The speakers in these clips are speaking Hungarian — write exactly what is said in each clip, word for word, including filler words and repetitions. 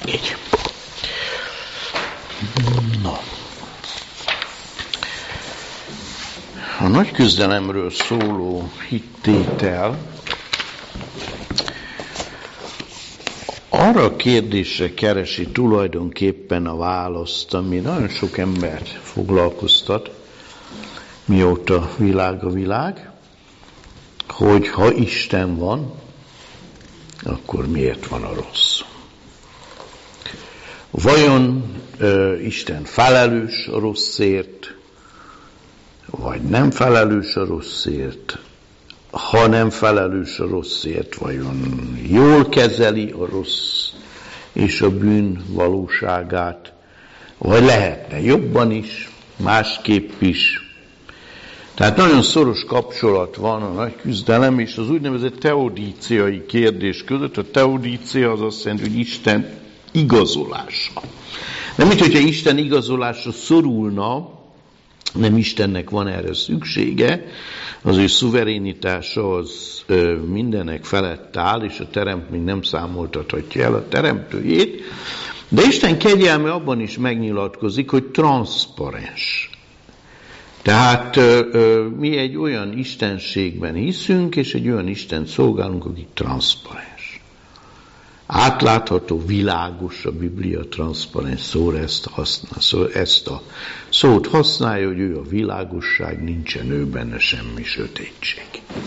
Így. No. A nagy küzdelemről szóló hittétel arra a kérdésre keresi tulajdonképpen a választ, ami nagyon sok embert foglalkoztat, mióta világ a világ, hogy ha Isten van, akkor miért van a rossz? Vajon ö, Isten felelős a rosszért, vagy nem felelős a rosszért? Ha nem felelős a rosszért, vajon jól kezeli a rossz és a bűn valóságát, vagy lehetne jobban is, másképp is? Tehát nagyon szoros kapcsolat van a nagy küzdelem és az úgynevezett teodíciai kérdés között. A teodícia az azt jelenti, hogy Isten igazolása. Nem mint hogyha Isten igazolásra szorulna, nem Istennek van erre szüksége, az ő szuverénitása az ö, mindenek felett áll, és a teremtmény nem számoltathatja el a teremtőjét, de Isten kegyelme abban is megnyilatkozik, hogy transzparens. Tehát ö, ö, mi egy olyan istenségben hiszünk, és egy olyan Istent szolgálunk, aki transzparens. Átlátható, világos, a Biblia transzparens szóra ezt, használ, szó, ezt a szót használja, hogy ő a világosság, nincsen ő benne semmi sötétség.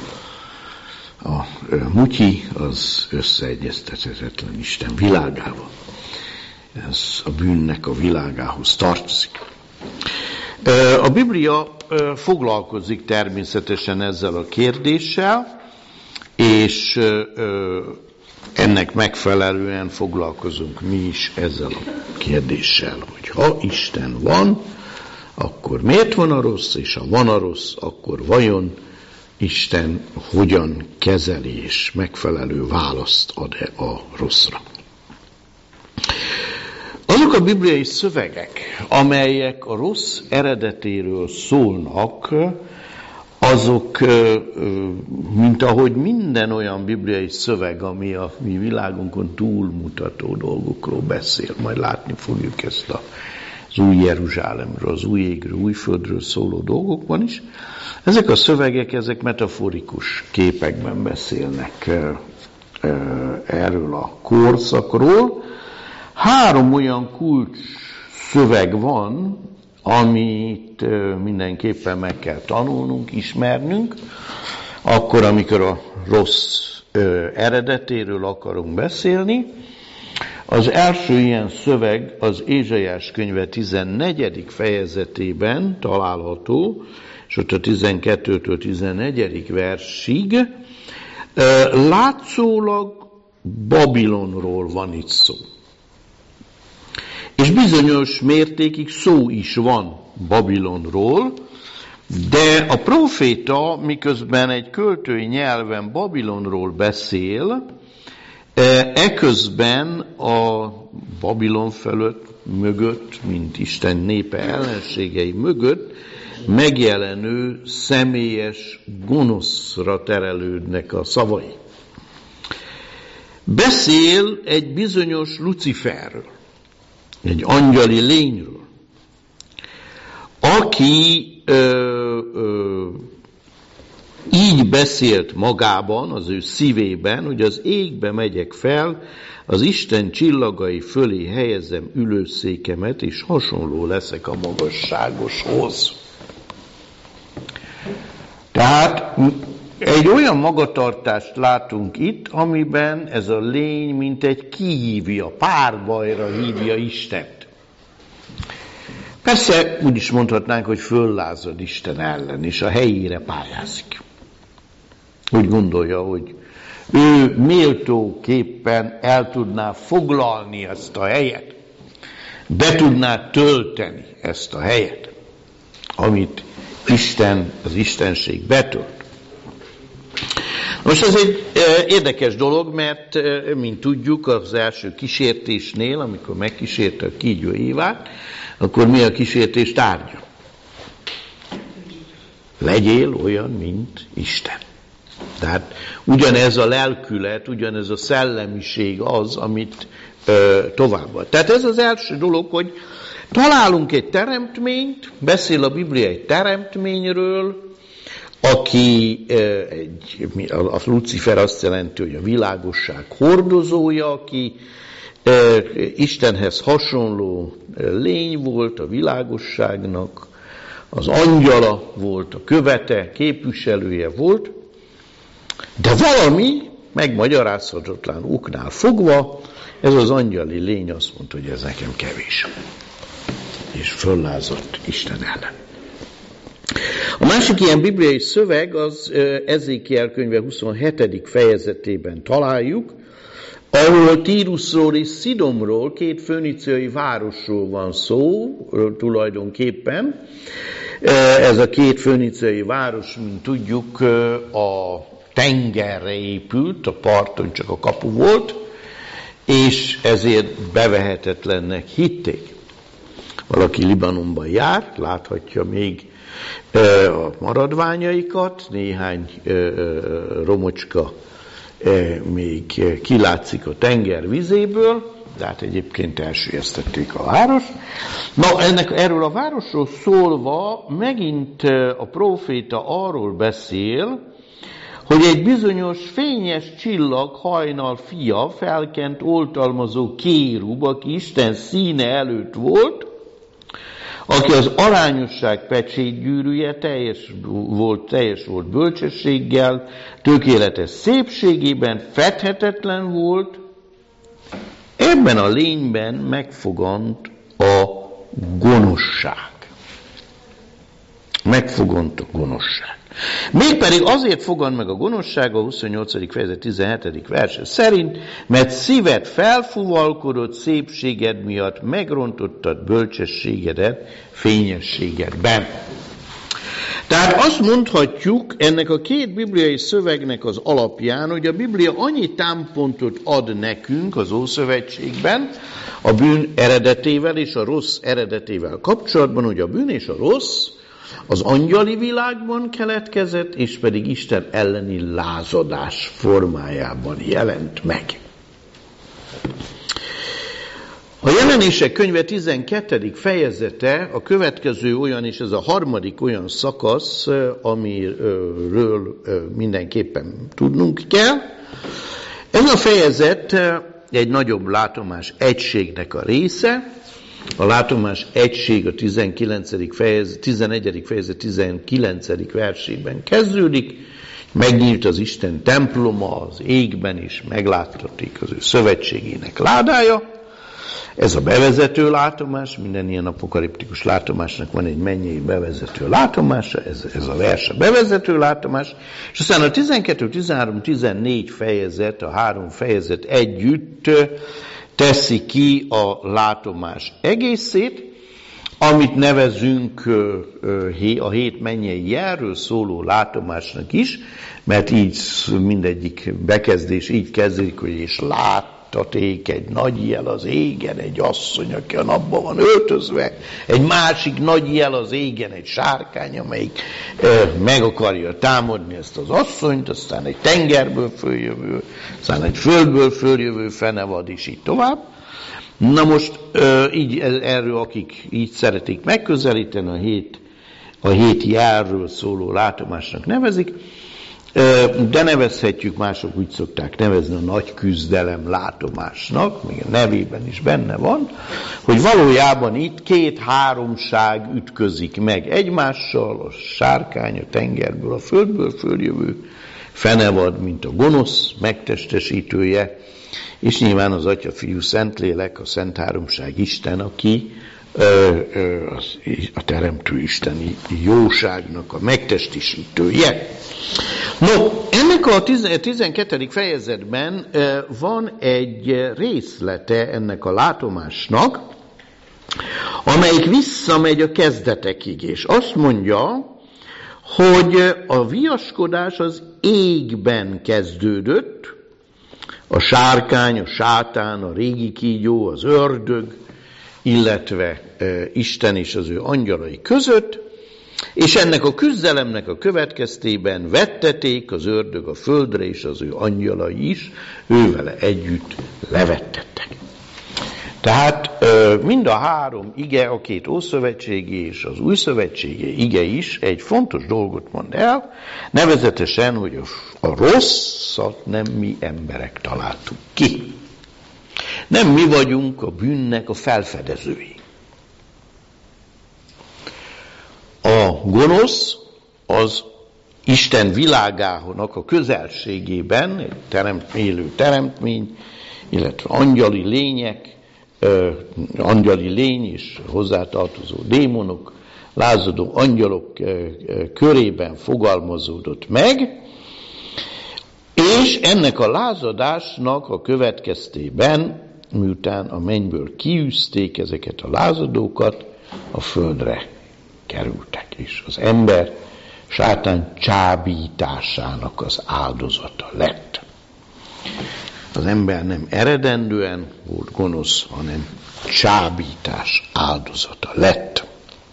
A ö, mutyi az összeegyeztethetetlen Isten világával. Ez a bűnnek a világához tartozik. A Biblia foglalkozik természetesen ezzel a kérdéssel, és ennek megfelelően foglalkozunk mi is ezzel a kérdéssel, hogy ha Isten van, akkor miért van a rossz, és ha van a rossz, akkor vajon Isten hogyan kezeli és megfelelő választ ad-e a rosszra. Azok a bibliai szövegek, amelyek a rossz eredetéről szólnak, azok, mint ahogy minden olyan bibliai szöveg, ami a mi világunkon túlmutató dolgokról beszél, majd látni fogjuk ezt az új Jeruzsálemről, az új égről, új földről szóló dolgokban is. Ezek a szövegek, ezek metaforikus képekben beszélnek erről a korszakról. Három olyan kulcs szöveg van, amit mindenképpen meg kell tanulnunk, ismernünk, akkor, amikor a rossz eredetéről akarunk beszélni. Az első ilyen szöveg az Ézsaiás könyve tizennegyedik fejezetében található, és ott a tizenkettőtől tizennegyedik versig. Látszólag Babilonról van itt szó. És bizonyos mértékig szó is van Babilonról, de a próféta, miközben egy költői nyelven Babilonról beszél, eközben a Babilon fölött, mögött, mint Isten népe ellenségei mögött, megjelenő személyes gonoszra terelődnek a szavai. Beszél egy bizonyos Luciferről, egy angyali lényről, aki ö, ö, így beszélt magában, az ő szívében, hogy az égbe megyek fel, az Isten csillagai fölé helyezem ülőszékemet, és hasonló leszek a magasságoshoz. Tehát egy olyan magatartást látunk itt, amiben ez a lény mint egy kihívja, párbajra hívja Istent. Persze úgy is mondhatnánk, hogy föllázad Isten ellen, és a helyére pályázik. Úgy gondolja, hogy ő méltóképpen el tudná foglalni ezt a helyet, be tudná tölteni ezt a helyet, amit Isten, az Istenség betölt. Most ez egy érdekes dolog, mert, mint tudjuk, az első kísértésnél, amikor megkísérte a kígyó Évát, akkor mi a kísértés tárgya? Legyél olyan, mint Isten. Tehát ugyanez a lelkület, ugyanez a szellemiség az, amit tovább. Tehát ez az első dolog, hogy találunk egy teremtményt, beszél a Biblia egy teremtményről, aki egy, a Lucifer azt jelenti, hogy a világosság hordozója, aki Istenhez hasonló lény volt, a világosságnak, az angyala volt, a követe, képviselője volt, de valami megmagyarázhatatlan oknál fogva, ez az angyali lény azt mondta, hogy ez nekem kevés. És föllázadt Isten ellen. A másik ilyen bibliai szöveg az Ezékiel könyve huszonhetedik fejezetében találjuk, ahol Tírusról és Szidomról, két föníciai városról van szó tulajdonképpen. Ez a két föníciai város, mint tudjuk, a tengerre épült, a parton csak a kapu volt, és ezért bevehetetlennek hitték. Valaki Libanonban jár, láthatja még a maradványaikat, néhány romocska még kilátszik a tenger vizéből, de hát egyébként elsüllyesztették a város. Na, ennek, erről a városról szólva megint a próféta arról beszél, hogy egy bizonyos fényes csillag hajnal fia, felkent oltalmazó kérub, aki Isten színe előtt volt, aki az arányosság pecsétgyűrűje, teljes volt, teljes volt bölcsességgel, tökéletes szépségében, fedhetetlen volt, ebben a lényben megfogant a gonoszság. Megfogant a gonoszság. Mégpedig azért fogant meg a gonoszság a huszonnyolcadik fejezet tizenhetedik verse szerint, mert szíved felfuvalkodott szépséged miatt megrontottad bölcsességedet fényességedben. Tehát azt mondhatjuk ennek a két bibliai szövegnek az alapján, hogy a Biblia annyi támpontot ad nekünk az Ószövetségben a bűn eredetével és a rossz eredetével kapcsolatban, hogy a bűn és a rossz az angyali világban keletkezett, és pedig Isten elleni lázadás formájában jelent meg. A Jelenések könyve tizenkettedik fejezete a következő olyan, és ez a harmadik olyan szakasz, amiről mindenképpen tudnunk kell. Ez a fejezet egy nagyobb látomás egységnek a része. A látomás egység a tizenkilencedik fejezet, tizenegyedik fejezet tizenkilencedik versében kezdődik. Megnyílt az Isten temploma az égben, és megláttatik az ő szövetségének ládája. Ez a bevezető látomás, minden ilyen apokaliptikus látomásnak van egy mennyei bevezető látomása, ez, ez a vers a bevezető látomás, és aztán a tizenkettő, tizenhárom, tizennégy fejezet, a három fejezet együtt teszi ki a látomás egészét, amit nevezünk a hét mennyei jelről szóló látomásnak is, mert így mindegyik bekezdés így kezdődik, hogy és láttaték egy nagy jel az égen, egy asszony, aki a napban van öltözve, egy másik nagy jel az égen, egy sárkány, amelyik meg akarja támadni ezt az asszonyt, aztán egy tengerből följövő, aztán egy földből följövő fenevad, és így tovább. Na most így erről, akik így szeretik megközelíteni, a hét, a hét jelről szóló látomásnak nevezik, de nevezhetjük, mások úgy szokták nevezni a nagy küzdelem látomásnak, még a nevében is benne van, hogy valójában itt két háromság ütközik meg egymással, a sárkány a tengerből, a földből följövő fenevad, mint a gonosz megtestesítője, és nyilván az Atya, Fiú, Szentlélek, a Szent Háromság Isten, aki ö, ö, a teremtő isteni jóságnak a megtestesítője. No, ennek a tizenkettedik fejezetben van egy részlete ennek a látomásnak, amelyik visszamegy a kezdetekig, és azt mondja, hogy a viaskodás az égben kezdődött, a sárkány, a sátán, a régi kígyó, az ördög, illetve Isten és az ő angyalai között, és ennek a küzdelemnek a következtében vetteték az ördög a földre, és az ő angyalai is, ővele együtt levettettek. Tehát mind a három ige, a két ószövetségi és az újszövetségi ige is egy fontos dolgot mond el, nevezetesen, hogy a rosszat nem mi emberek találtuk ki. Nem mi vagyunk a bűnnek a felfedezői. A gonosz az Isten világának a közelségében, egy teremt, élő teremtmény, illetve angyali lények, ö, angyali lény és hozzátartozó démonok, lázadó angyalok ö, ö, körében fogalmazódott meg, és ennek a lázadásnak a következtében, miután a mennyből kiűzték ezeket a lázadókat, a földre kerültek, és az ember sátán csábításának az áldozata lett. Az ember nem eredendően volt gonosz, hanem csábítás áldozata lett.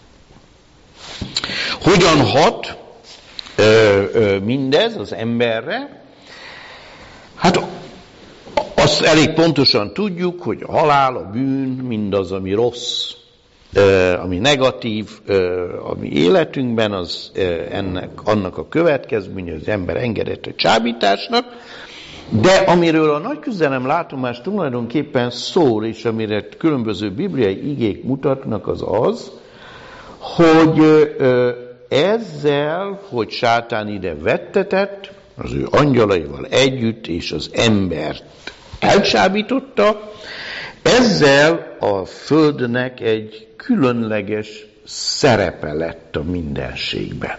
Hogyan hat ö, ö, mindez az emberre? Hát azt elég pontosan tudjuk, hogy a halál, a bűn, mindaz, ami rossz, ami negatív a mi életünkben, az ennek, annak a következménye, az ember engedett a csábításnak, de amiről a nagy küzdelem látomás tulajdonképpen szól, és amire különböző bibliai igék mutatnak, az az, hogy ezzel, hogy sátán ide vettetett, az ő angyalaival együtt, és az embert elcsábította, ezzel a földnek egy különleges szerepe lett a mindenségben.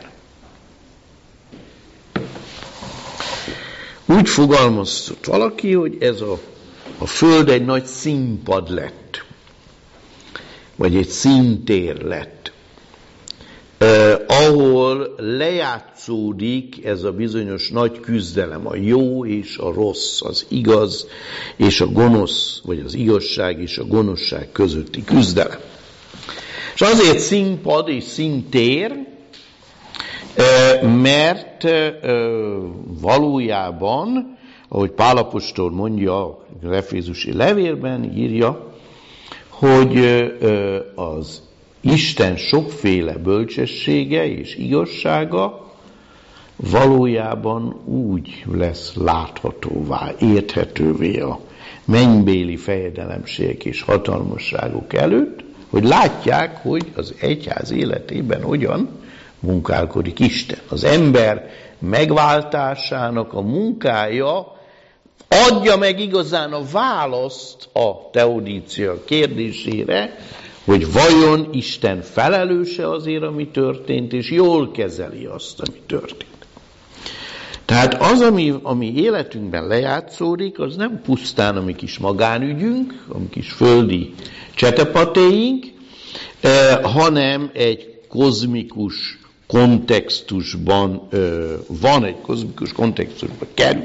Úgy fogalmazott valaki, hogy ez a, a föld egy nagy színpad lett, vagy egy színtér lett, eh, ahol lejátszódik ez a bizonyos nagy küzdelem, a jó és a rossz, az igaz és a gonosz, vagy az igazság és a gonoszság közötti küzdelem. És azért színpad és színtér, mert valójában, ahogy Pál apostol mondja a Efézusi levélben, írja, hogy az Isten sokféle bölcsessége és igazsága valójában úgy lesz láthatóvá, érthetővé a mennybéli fejedelemségek és hatalmasságok előtt, hogy látják, hogy az egyház életében hogyan munkálkodik Isten. Az ember megváltásának a munkája adja meg igazán a választ a teodícia kérdésére, hogy vajon Isten felelőse azért, ami történt, és jól kezeli azt, ami történt. Tehát az, ami, ami életünkben lejátszódik, az nem pusztán a mi kis magánügyünk, a mi kis földi csetepatéink, eh, hanem egy kozmikus kontextusban eh, van, egy kozmikus kontextusban kerül.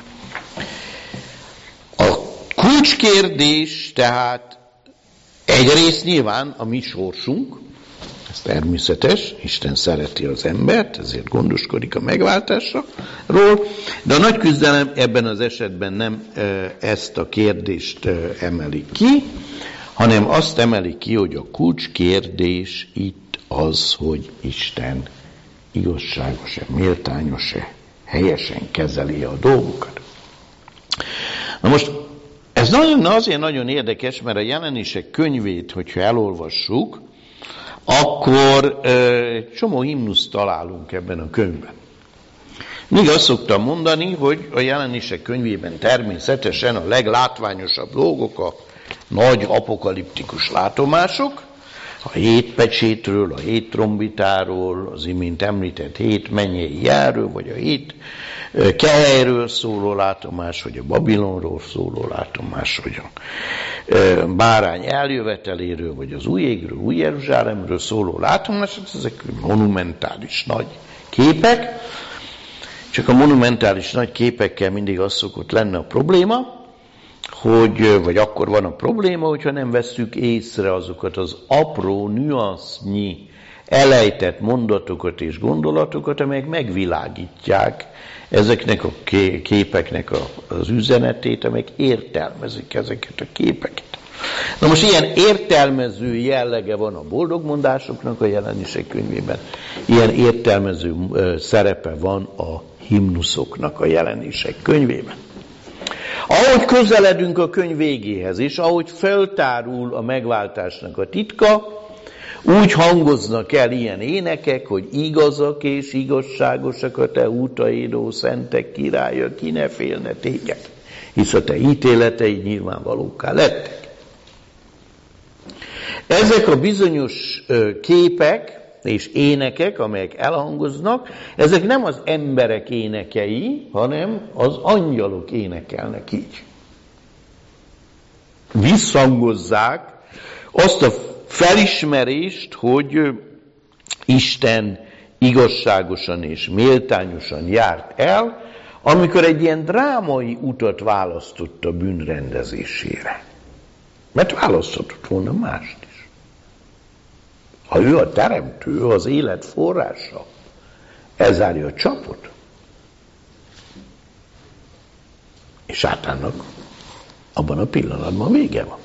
A kulcskérdés tehát egyrészt nyilván a mi sorsunk, ez természetes, Isten szereti az embert, ezért gondoskodik a megváltásról, de a nagy küzdelem ebben az esetben nem ezt a kérdést emeli ki, hanem azt emeli ki, hogy a kulcskérdés itt az, hogy Isten igazságos-e, méltányos-e, helyesen kezeli a dolgokat. Na most ez nagyon, azért nagyon érdekes, mert a Jelenések könyvét, hogyha elolvassuk, akkor egy csomó himnuszt találunk ebben a könyvben. Még azt szoktam mondani, hogy a Jelenések könyvében természetesen a leglátványosabb dolgok a nagy apokaliptikus látomások, a hét pecsétről, a hét trombitáról, az imént említett hét mennyei jelről, vagy a hét kehelyről szóló látomás, vagy a Babilonról szóló látomás, vagy a bárány eljöveteléről, vagy az új égről, új Jeruzsálemről szóló látomás, ezek monumentális nagy képek, csak a monumentális nagy képekkel mindig az szokott lenne a probléma, hogy, vagy akkor van a probléma, hogyha nem vesszük észre azokat az apró, nüansznyi, elejtett mondatokat és gondolatokat, amelyek megvilágítják ezeknek a képeknek az üzenetét, amelyek értelmezik ezeket a képeket. Na most ilyen értelmező jellege van a boldogmondásoknak a jelenések könyvében, ilyen értelmező szerepe van a himnuszoknak a jelenések könyvében. Ahogy közeledünk a könyv végéhez, és ahogy feltárul a megváltásnak a titka, úgy hangoznak el ilyen énekek, hogy igazak és igazságosak a te útaid, ó szentek királya, ki ne félne téged, hisz a te ítéleteid nyilvánvalókká lettek. Ezek a bizonyos képek és énekek, amelyek elhangoznak, ezek nem az emberek énekei, hanem az angyalok énekelnek így. Visszhangozzák azt a felismerést, hogy Isten igazságosan és méltányosan járt el, amikor egy ilyen drámai utat választott a bűnrendezésére. Mert választhatott volna mást is. Ha ő a teremtő, ő az élet forrása, elzárja a csapot, és sátánnak abban a pillanatban vége van.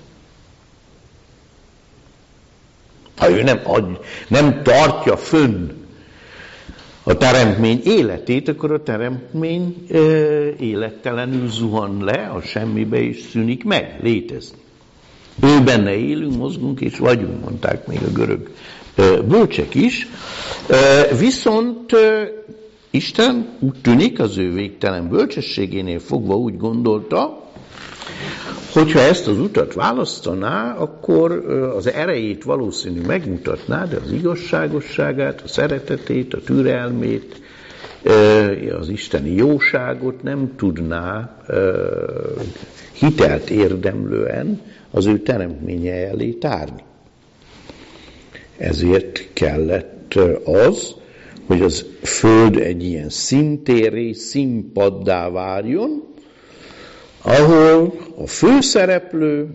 Ha ő nem, ad, nem tartja fönn a teremtmény életét, akkor a teremtmény e, élettelenül zuhan le, a semmibe is szűnik meg létezni. Ő benne élünk, mozgunk és vagyunk, mondták még a görög e, bölcsek is. E, viszont e, Isten úgy tűnik, az ő végtelen bölcsességénél fogva úgy gondolta, hogyha ezt az utat választaná, akkor az erejét valószínű megmutatná, de az igazságosságát, a szeretetét, a türelmét, az isteni jóságot nem tudná hitelt érdemlően az ő teremtménye elé tárni. Ezért kellett az, hogy az föld egy ilyen színtérré, színpaddá váljon, ahol a főszereplő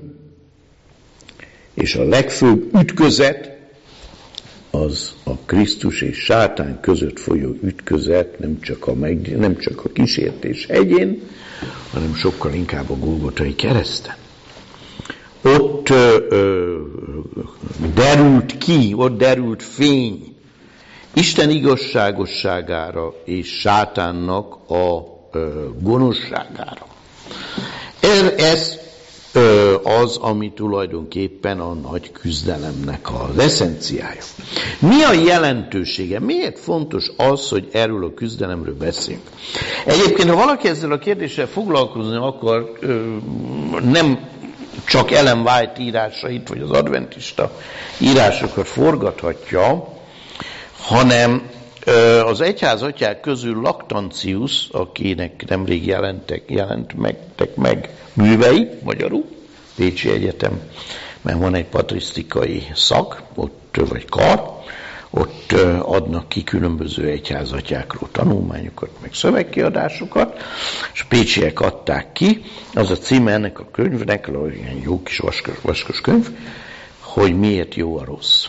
és a legfőbb ütközet az a Krisztus és sátán között folyó ütközet, nem csak a, meg, nem csak a kísértés hegyén, hanem sokkal inkább a Golgotai kereszten. Ott ö, ö, derült ki, ott derült fény Isten igazságosságára és sátánnak a ö, gonoszságára. Ez az, ami tulajdonképpen a nagy küzdelemnek az eszenciája. Mi a jelentősége? Miért fontos az, hogy erről a küzdelemről beszélünk? Egyébként, ha valaki ezzel a kérdéssel foglalkozni akar, nem csak Ellen White írásait, vagy az adventista írásokat forgathatja, hanem az egyházatyák közül Lactantius, akinek nemrég jelentek, jelent megtek meg művei, magyarul, Pécsi Egyetem, mert van egy patrisztikai szak, ott, vagy kar, ott adnak ki különböző egyházatyákról tanulmányokat, meg szövegkiadásokat, és pécsiek adták ki. Az a címe ennek a könyvnek, ilyen jó kis vaskos, vaskos könyv, hogy miért jó a rossz.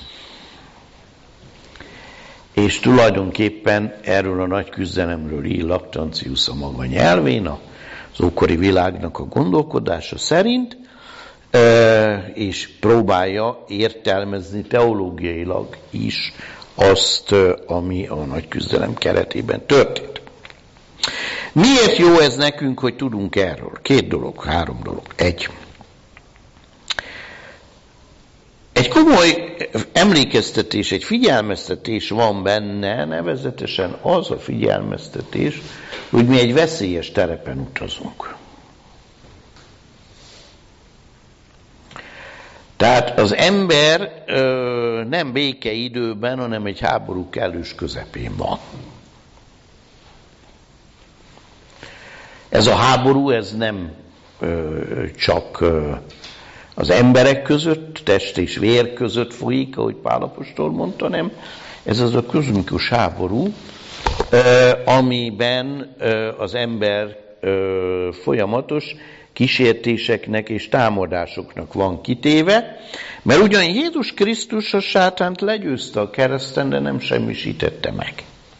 És tulajdonképpen erről a nagy küzdelemről ír Lactantius a maga nyelvén, az ókori világnak a gondolkodása szerint, és próbálja értelmezni teológiailag is azt, ami a nagy küzdelem keretében történt. Miért jó ez nekünk, hogy tudunk erről? Két dolog, három dolog. Egy. Egy komoly emlékeztetés, egy figyelmeztetés van benne, nevezetesen az a figyelmeztetés, hogy mi egy veszélyes terepen utazunk. Tehát az ember ö, nem békeidőben, hanem egy háború kellős közepén van. Ez a háború, ez nem ö, csak ö, az emberek között, test és vér között folyik, ahogy Pál apostol mondta, nem. Ez az a kozmikus háború, amiben az ember folyamatos kísértéseknek és támadásoknak van kitéve, mert ugyan Jézus Krisztus a sátánt legyőzte a kereszten, de nem semmisítette meg.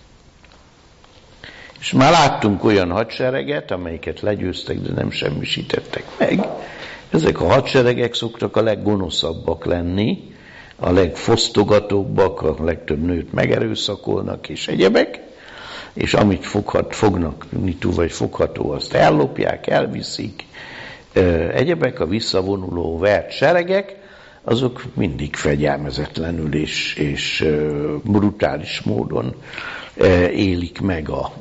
És már láttunk olyan hadsereget, amelyiket legyőztek, de nem semmisítettek meg. Ezek a hadseregek szoktak a leggonoszabbak lenni, a legfosztogatóbbak, a legtöbb nőt megerőszakolnak és egyebek, és amit foghat, fognak, vagy fogható, azt ellopják, elviszik. Egyebek, a visszavonuló vert seregek, azok mindig fegyelmezetlenül és, és brutális módon élik meg a,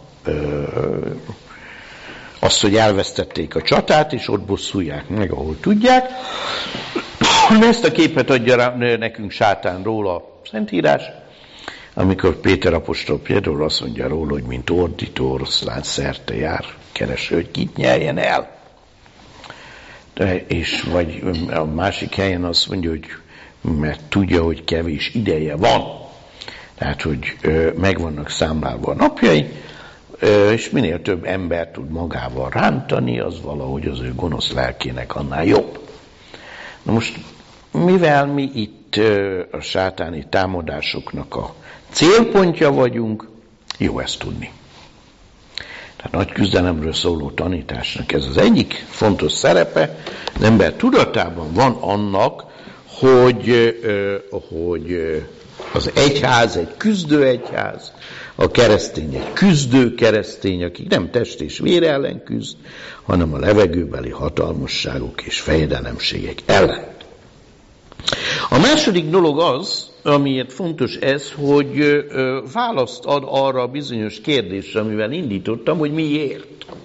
azt, hogy elvesztették a csatát, és ott bosszulják meg, ahol tudják. Ezt a képet adja nekünk Sátánról a Szentírás, amikor Péter apostol például azt mondja róla, hogy mint ordító oroszlán szerte jár, kereső, hogy kit nyeljen el. De, és vagy a másik helyen azt mondja, hogy mert tudja, hogy kevés ideje van. Tehát, hogy ö, meg vannak számlálva a napjai, ö, és minél több ember tud magával rántani, az valahogy az ő gonosz lelkének annál jobb. Na most, mivel mi itt ö, a sátáni támadásoknak a célpontja vagyunk, jó ezt tudni. Tehát nagy küzdelemről szóló tanításnak ez az egyik fontos szerepe. Az ember tudatában van annak, hogy, hogy az egyház egy küzdő egyház, a keresztény egy küzdő keresztény, aki nem test és vér ellen küzd, hanem a levegőbeli hatalmasságok és fejedelemségek ellen. A második dolog az, amiért fontos ez, hogy választ ad arra a bizonyos kérdésre, amivel indítottam, hogy miért.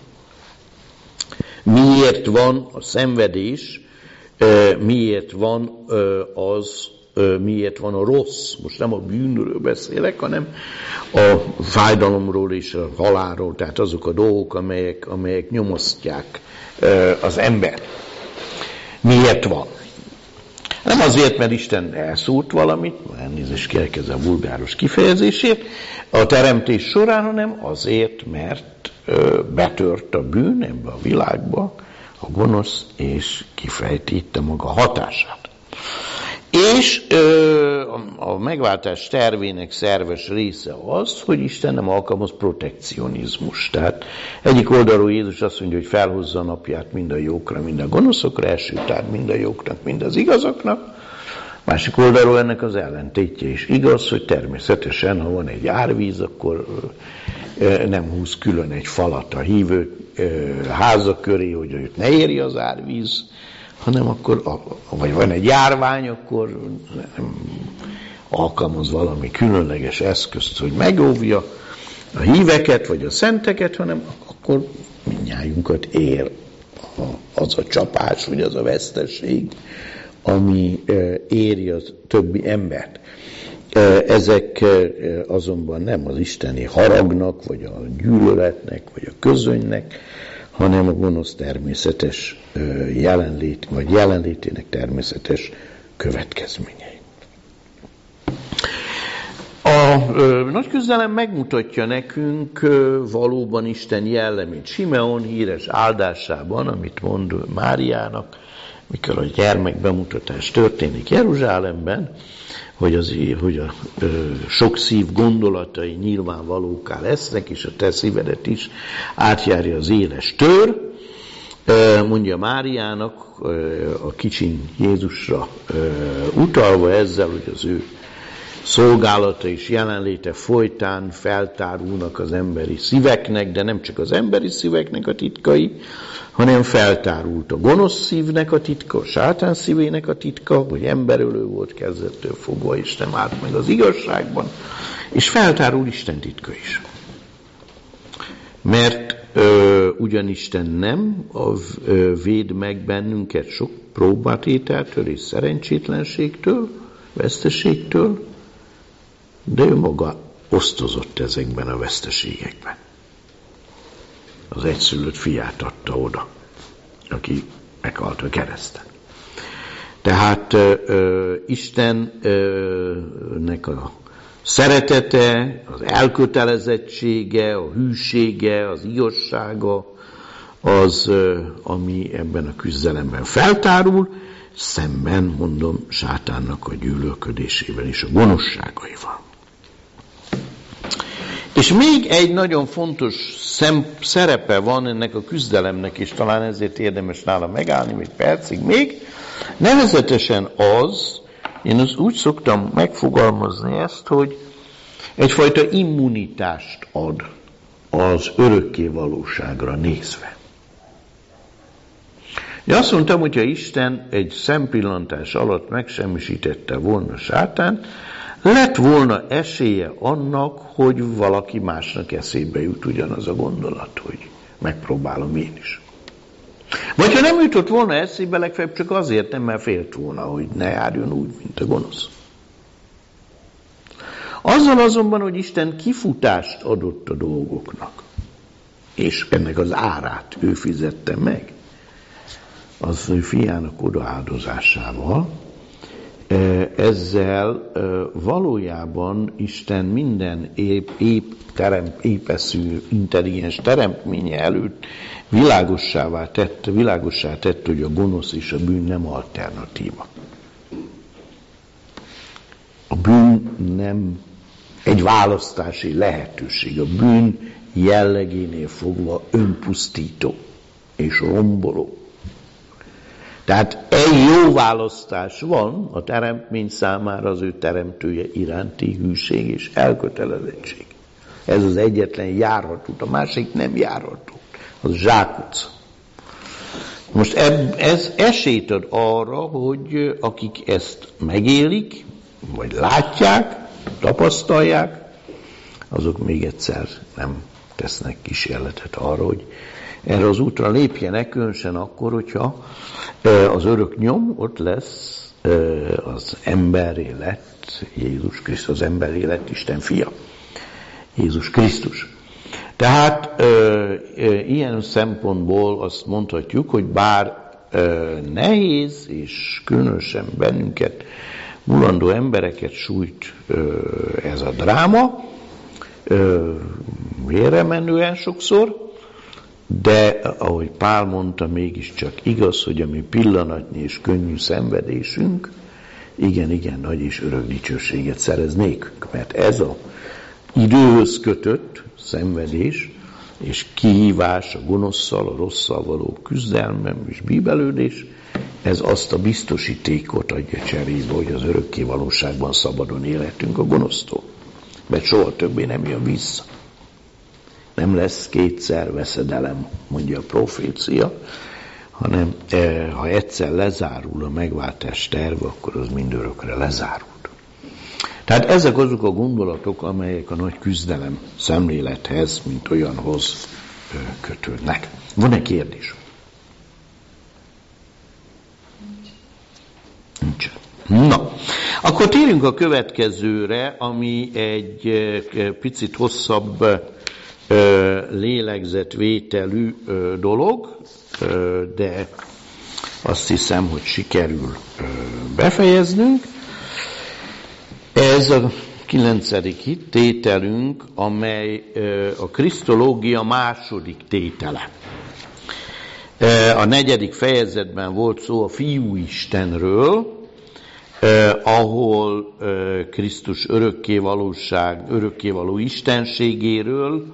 Miért van a szenvedés, miért van az, miért van a rossz. Most nem a bűnről beszélek, hanem a fájdalomról és a halálról, tehát azok a dolgok, amelyek, amelyek nyomasztják az ember. Miért van? Nem azért, mert Isten elszúrt valamit, elnézést kérek ezzel a vulgáros kifejezésért, a teremtés során, hanem azért, mert ö, betört a bűn ebbe a világba, a gonosz, és kifejti itt a maga hatását. És ö, a, a megváltás tervének szerves része az, hogy Isten nem alkalmaz protekcionizmus. Tehát egyik oldalról Jézus azt mondja, hogy felhozza a napját mind a jókra, mind a gonoszokra, első tehát mind a jóknak, mind az igazaknak. Másik oldalról ennek az ellentétje is igaz, hogy természetesen, ha van egy árvíz, akkor ö, nem húz külön egy falat a hívő ö, háza köré, hogy őt ne éri az árvíz, hanem akkor, vagy van egy járvány, akkor nem alkalmaz valami különleges eszközt, hogy megóvja a híveket, vagy a szenteket, hanem akkor mindnyájunkat ér az a csapás, vagy az a veszteség, ami éri a többi embert. Ezek azonban nem az isteni haragnak, vagy a gyűlöletnek, vagy a közönynek, hanem a gonosz természetes jelenlét, vagy jelenlétének természetes következményei. A ö, nagy küzdelem megmutatja nekünk ö, valóban Isten jellemét. Simeon híres áldásában, amit mond Máriának, mikor a gyermek bemutatás történik Jeruzsálemben, hogy, az, hogy a ö, sok szív gondolatai nyilvánvalóká lesznek, és a te szívedet is átjárja az éles tör, ö, mondja Máriának, ö, a kicsin Jézusra ö, utalva ezzel, hogy az ő szolgálata és jelenléte folytán feltárulnak az emberi szíveknek, de nem csak az emberi szíveknek a titkai, hanem feltárult a gonosz szívnek a titka, a sátán szívének a titka, hogy emberölő volt kezdettől fogva, és nem állt meg az igazságban, és feltárul Isten titka is. Mert ö, ugyan Isten nem az, ö, véd meg bennünket sok próbatételtől és szerencsétlenségtől, veszteségtől, de ő maga osztozott ezekben a veszteségekben. Az egyszülött fiát adta oda, aki meghalt a kereszten. Tehát ö, ö, Istennek a szeretete, az elkötelezettsége, a hűsége, az igazsága az, ö, ami ebben a küzdelemben feltárul, szemben, mondom, sátánnak a gyűlölködésével és a gonoszságaival. És még egy nagyon fontos szem, szerepe van ennek a küzdelemnek, és talán ezért érdemes nála megállni, még percig még, nevezetesen az, én az úgy szoktam megfogalmazni ezt, hogy egyfajta immunitást ad az örökké valóságra nézve. De azt mondtam, hogyha Isten egy szempillantás alatt megsemmisítette volna sátánt, lett volna esélye annak, hogy valaki másnak eszébe jut ugyanaz a gondolat, hogy megpróbálom én is. Vagy ha nem jutott volna eszébe, legfeljebb csak azért nem, mert félt volna, hogy ne járjon úgy, mint a gonosz. Azzal azonban, hogy Isten kifutást adott a dolgoknak, és ennek az árát ő fizette meg, az ő fiának odaáldozásával, ezzel valójában Isten minden épp, épp teremt, épeszű, intelligens teremtménye előtt világossá tette, világossá tette, hogy a gonosz és a bűn nem alternatíva. A bűn nem egy választási lehetőség. A bűn jellegénél fogva önpusztító és romboló. Tehát egy jó választás van a teremtmény számára, az ő teremtője iránti hűség és elkötelezettség. Ez az egyetlen járható, a másik nem járható. Az zsákutca. Most ez esélyt ad arra, hogy akik ezt megélik, vagy látják, tapasztalják, azok még egyszer nem tesznek kísérletet arra, hogy erre az útra lépjenek, különösen akkor, hogyha az örök nyom ott lesz, az emberé lett Jézus Krisztus, az emberé lett Isten fia, Jézus Krisztus. Tehát ilyen szempontból azt mondhatjuk, hogy bár nehéz, és különösen bennünket, mulandó embereket sújt ez a dráma, vérremenően sokszor, de ahogy Pál mondta, mégiscsak igaz, hogy a mi pillanatnyi és könnyű szenvedésünk igen, igen nagy és örök dicsőséget szerez nékünk, mert ez az időhöz kötött szenvedés és kihívás a gonosszal, a rosszal való küzdelmem és bíbelődés, ez azt a biztosítékot adja cserébe, hogy az örökké valóságban szabadon élhetünk a gonosztól, mert soha többé nem jön vissza. Nem lesz kétszer veszedelem, mondja a profécia, hanem e, ha egyszer lezárul a megváltás terve, akkor az mindörökre lezárult. Tehát ezek azok a gondolatok, amelyek a nagy küzdelem szemlélethez, mint olyanhoz kötődnek. Van-e kérdés? Nincs. Na, akkor térjünk a következőre, ami egy picit hosszabb lélegzetvételű dolog, de azt hiszem, hogy sikerül befejeznünk. Ez a kilencedik tételünk, amely a krisztológia második tétele. A negyedik fejezetben volt szó a Fiúistenről, ahol Krisztus örökkévalóság, örökkévaló istenségéről,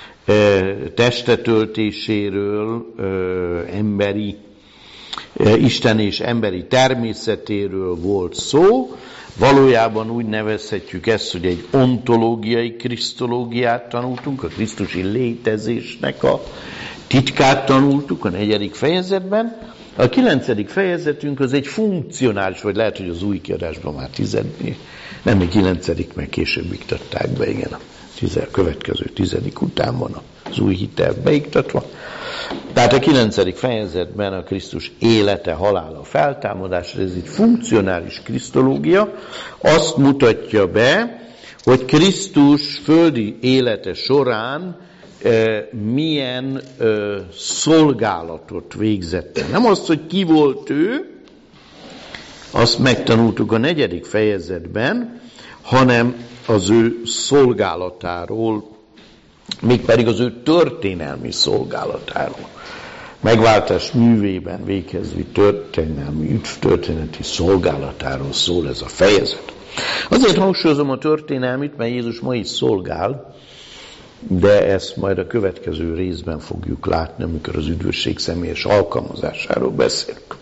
testetöltéséről, emberi, Isten és emberi természetéről volt szó. Valójában úgy nevezhetjük ezt, hogy egy ontológiai krisztológiát tanultunk, a krisztusi létezésnek a titkát tanultuk a negyedik fejezetben. A kilencedik fejezetünk az egy funkcionális, vagy lehet, hogy az új kiadásban már tizedik, nem, még kilencedik, meg később iktatták be, igen, a tizen, következő tizedik után van az új hitel beiktatva. Tehát a kilencedik fejezetben a Krisztus élete, halála, feltámadása, ez egy funkcionális krisztológia, azt mutatja be, hogy Krisztus földi élete során e, milyen e, szolgálatot végzett. Nem azt, hogy ki volt ő, azt megtanultuk a negyedik fejezetben, hanem az ő szolgálatáról, mégpedig az ő történelmi szolgálatáról. Megváltás művében végezvi történelmi, történeti szolgálatáról szól ez a fejezet. Azért hangsúlyozom a történelmit, mert Jézus ma is szolgál, de ezt majd a következő részben fogjuk látni, amikor az üdvösség személyes alkalmazásáról beszélünk.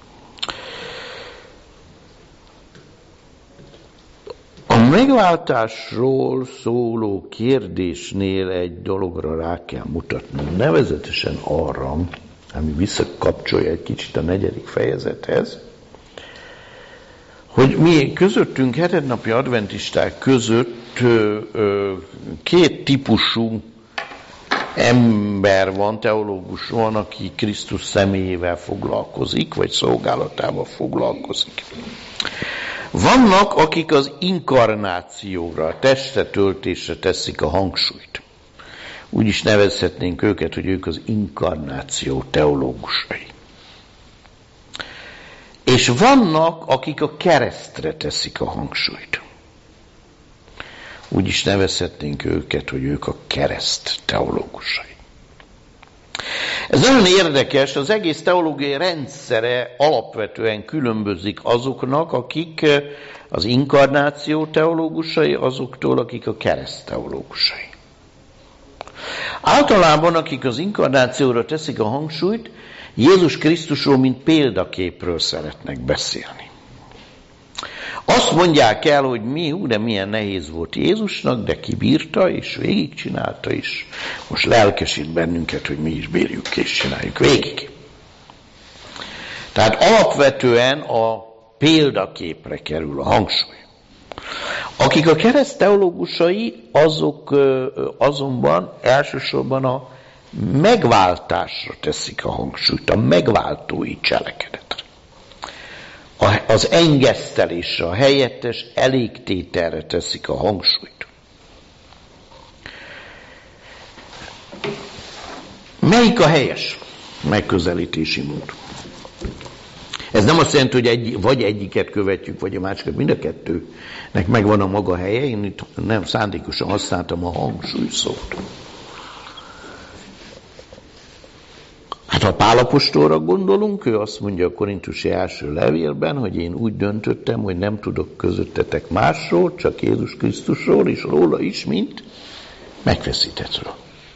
A megváltásról szóló kérdésnél egy dologra rá kell mutatni, nevezetesen arra, ami visszakapcsolja egy kicsit a negyedik fejezethez, hogy mi közöttünk, hetednapi adventisták között ö, ö, két típusú ember van, teológus van, aki Krisztus személyével foglalkozik, vagy szolgálatával foglalkozik. Vannak, akik az inkarnációra, a testetöltésre teszik a hangsúlyt. Úgy is nevezhetnénk őket, hogy ők az inkarnáció teológusai. És vannak, akik a keresztre teszik a hangsúlyt. Úgy is nevezhetnénk őket, hogy ők a kereszt teológusai. Ez nagyon érdekes, az egész teológiai rendszere alapvetően különbözik azoknak, akik az inkarnáció teológusai, azoktól, akik a kereszt teológusai. Általában, akik az inkarnációra teszik a hangsúlyt, Jézus Krisztusról, mint példaképről szeretnek beszélni. Azt mondják el, hogy mi, hú, de milyen nehéz volt Jézusnak, de kibírta, és végigcsinálta is. Most lelkesít bennünket, hogy mi is bírjuk, és csináljuk végig. Tehát alapvetően a példaképre kerül a hangsúly. Akik a kereszt teológusai, azok azonban elsősorban a megváltásra teszik a hangsúlyt, a megváltói cselekedetre. Az engesztelésre, a helyettes elégtételre teszik a hangsúlyt. Melyik a helyes megközelítési mód? Ez nem azt jelenti, hogy egy, vagy egyiket követjük, vagy a másikat, mind a kettőnek megvan a maga helye. Én itt nem szándékosan használtam a hangsúly szót. Hát ha Pál apostolra gondolunk, ő azt mondja a korintusi első levélben, hogy én úgy döntöttem, hogy nem tudok közöttetek másról, csak Jézus Krisztusról, és róla is, mint megfeszítettről.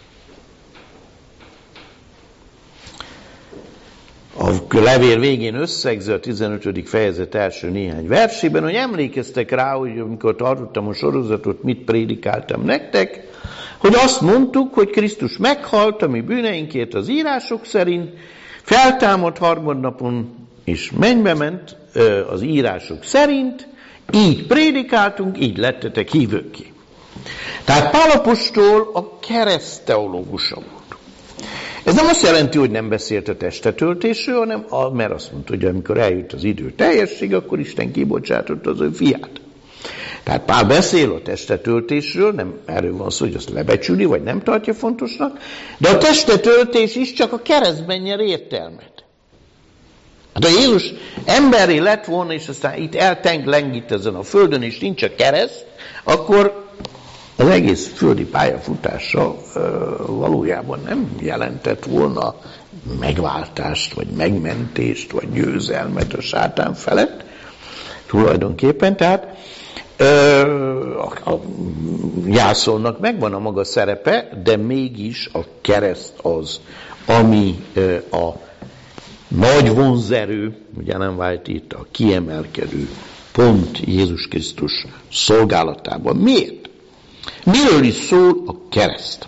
A levél végén összegzi a tizenötödik fejezet első néhány versében, hogy emlékeztek rá, hogy amikor tartottam a sorozatot, mit prédikáltam nektek, hogy azt mondtuk, hogy Krisztus meghalt a mi bűneinkért az írások szerint, feltámadt harmadnapon és mennybe ment az írások szerint, így prédikáltunk, így lettetek hívőké. Tehát Pál apostol a kereszt teológusa volt. Ez nem azt jelenti, hogy nem beszélt a testetöltésről, hanem a, mert azt mondta, hogy amikor eljött az idő teljesség, akkor Isten kibocsátott az ő fiát. Tehát Pál beszél a testetöltésről, nem erről van szó, hogy azt lebecsüli, vagy nem tartja fontosnak, de a testetöltés is csak a keresztben nyer értelmet. Hát ha Jézus emberré lett volna, és aztán itt eltenglengít ezen a földön, és nincs a kereszt, akkor az egész földi pályafutása valójában nem jelentett volna megváltást, vagy megmentést, vagy győzelmet a sátán felett. Tulajdonképpen, tehát a, a jászolnak megvan a maga szerepe, de mégis a kereszt az, ami a nagy vonzerő, ugye nem vált itt a kiemelkedő pont Jézus Krisztus szolgálatában. Miért? Miről is szól a kereszt?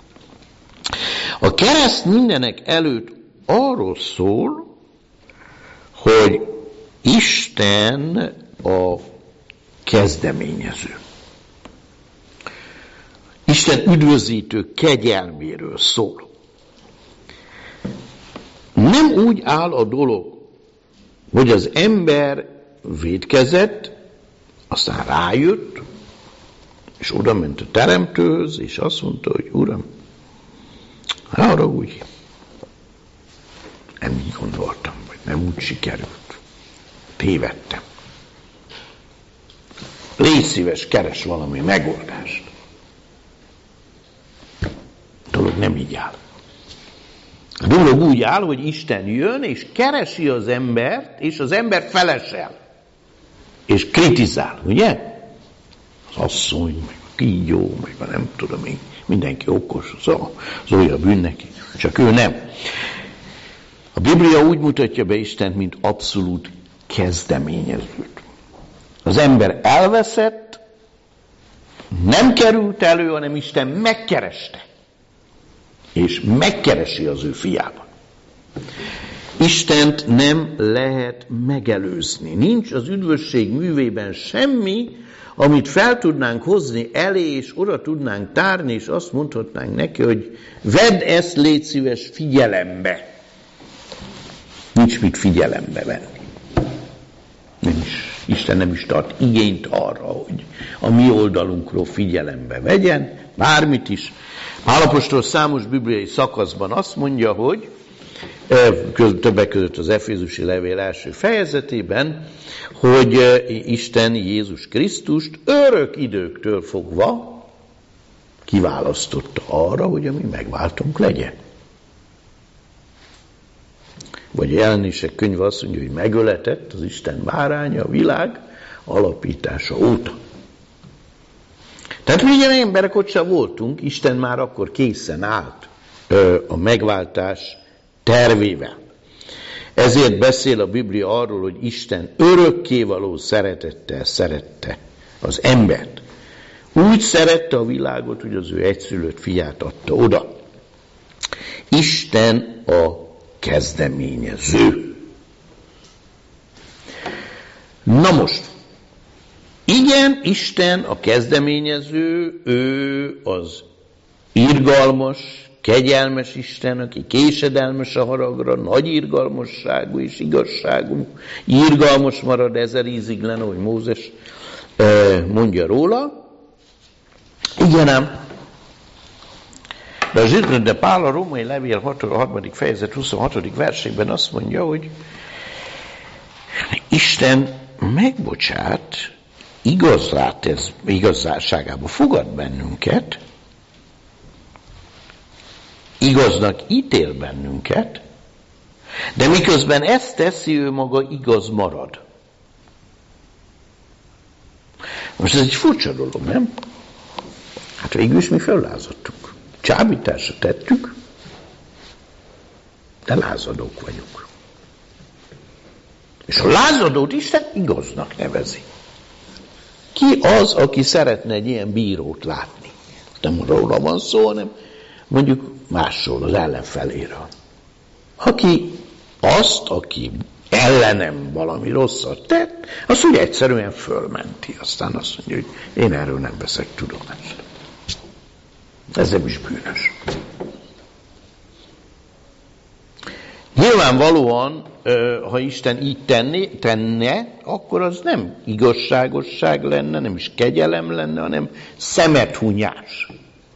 A kereszt mindenek előtt arról szól, hogy Isten a kezdeményező. Isten üdvözítő kegyelméről szól. Nem úgy áll a dolog, hogy az ember vétkezett, aztán rájött, és oda ment a teremtőhöz, és azt mondta, hogy Uram, arra úgy, nem így gondoltam, vagy nem úgy sikerült. Tévedtem. Légy szíves, keres valami megoldást. A dolog nem így áll. A dolog úgy áll, hogy Isten jön, és keresi az embert, és az ember felesel. És kritizál, ugye? Az asszony, meg a kígyó, meg a nem tudom én, Mindenki okos, Zója bűn neki, csak ő nem. A Biblia úgy mutatja be Istent, mint abszolút kezdeményezőt. Az ember elveszett, nem került elő, hanem Isten megkereste. És megkeresi az ő fiában. Istent nem lehet megelőzni. Nincs az üdvösség művében semmi, amit fel tudnánk hozni elé, és oda tudnánk tárni, és azt mondhatnánk neki, hogy vedd ezt, légy szíves, figyelembe. Nincs mit figyelembe venni. Nem is, Isten nem is tart igényt arra, hogy a mi oldalunkról figyelembe vegyen, bármit is. Pál apostol számos bibliai szakaszban azt mondja, hogy többek között az Efézusi levél első fejezetében, hogy Isten Jézus Krisztust örök időktől fogva kiválasztotta arra, hogy a mi megváltunk legyen. Vagy a Jelenések könyve azt mondja, hogy megöletett az Isten báránya a világ alapítása óta. Tehát mi ilyen emberek ott sem voltunk, Isten már akkor készen állt a megváltás tervével. Ezért beszél a Biblia arról, hogy Isten örökkévaló szeretettel szerette az embert. Úgy szerette a világot, hogy az ő egyszülött fiát adta oda. Isten a kezdeményező. Na most, igen, Isten a kezdeményező, ő az irgalmas, kegyelmes Isten, aki késedelmes a haragra, nagy irgalmasságú és igazságú, irgalmas marad ezer íziglen, ahogy Mózes mondja róla. Igen ám, de, az, de Pál a római levél harmadik fejezet huszonhatodik versében azt mondja, hogy Isten megbocsát, igazát tesz, igazságába fogad bennünket, igaznak ítél bennünket, de miközben ezt teszi, ő maga igaz marad. Most ez egy furcsa dolog, nem? Hát végül is mi föllázadtunk. Csábításra tettük, de lázadók vagyunk. És a lázadót Isten igaznak nevezi. Ki az, aki szeretne egy ilyen bírót látni? Nem róla van szó, hanem mondjuk másról, az ellenfeléről. Aki azt, aki ellenem valami rosszat tett, azt úgy egyszerűen fölmenti. Aztán azt mondja, hogy én erről nem veszek tudomást. Ez nem is bűnös. Nyilvánvalóan, ha Isten így tenné, tenne, akkor az nem igazságosság lenne, nem is kegyelem lenne, hanem szemethunyás.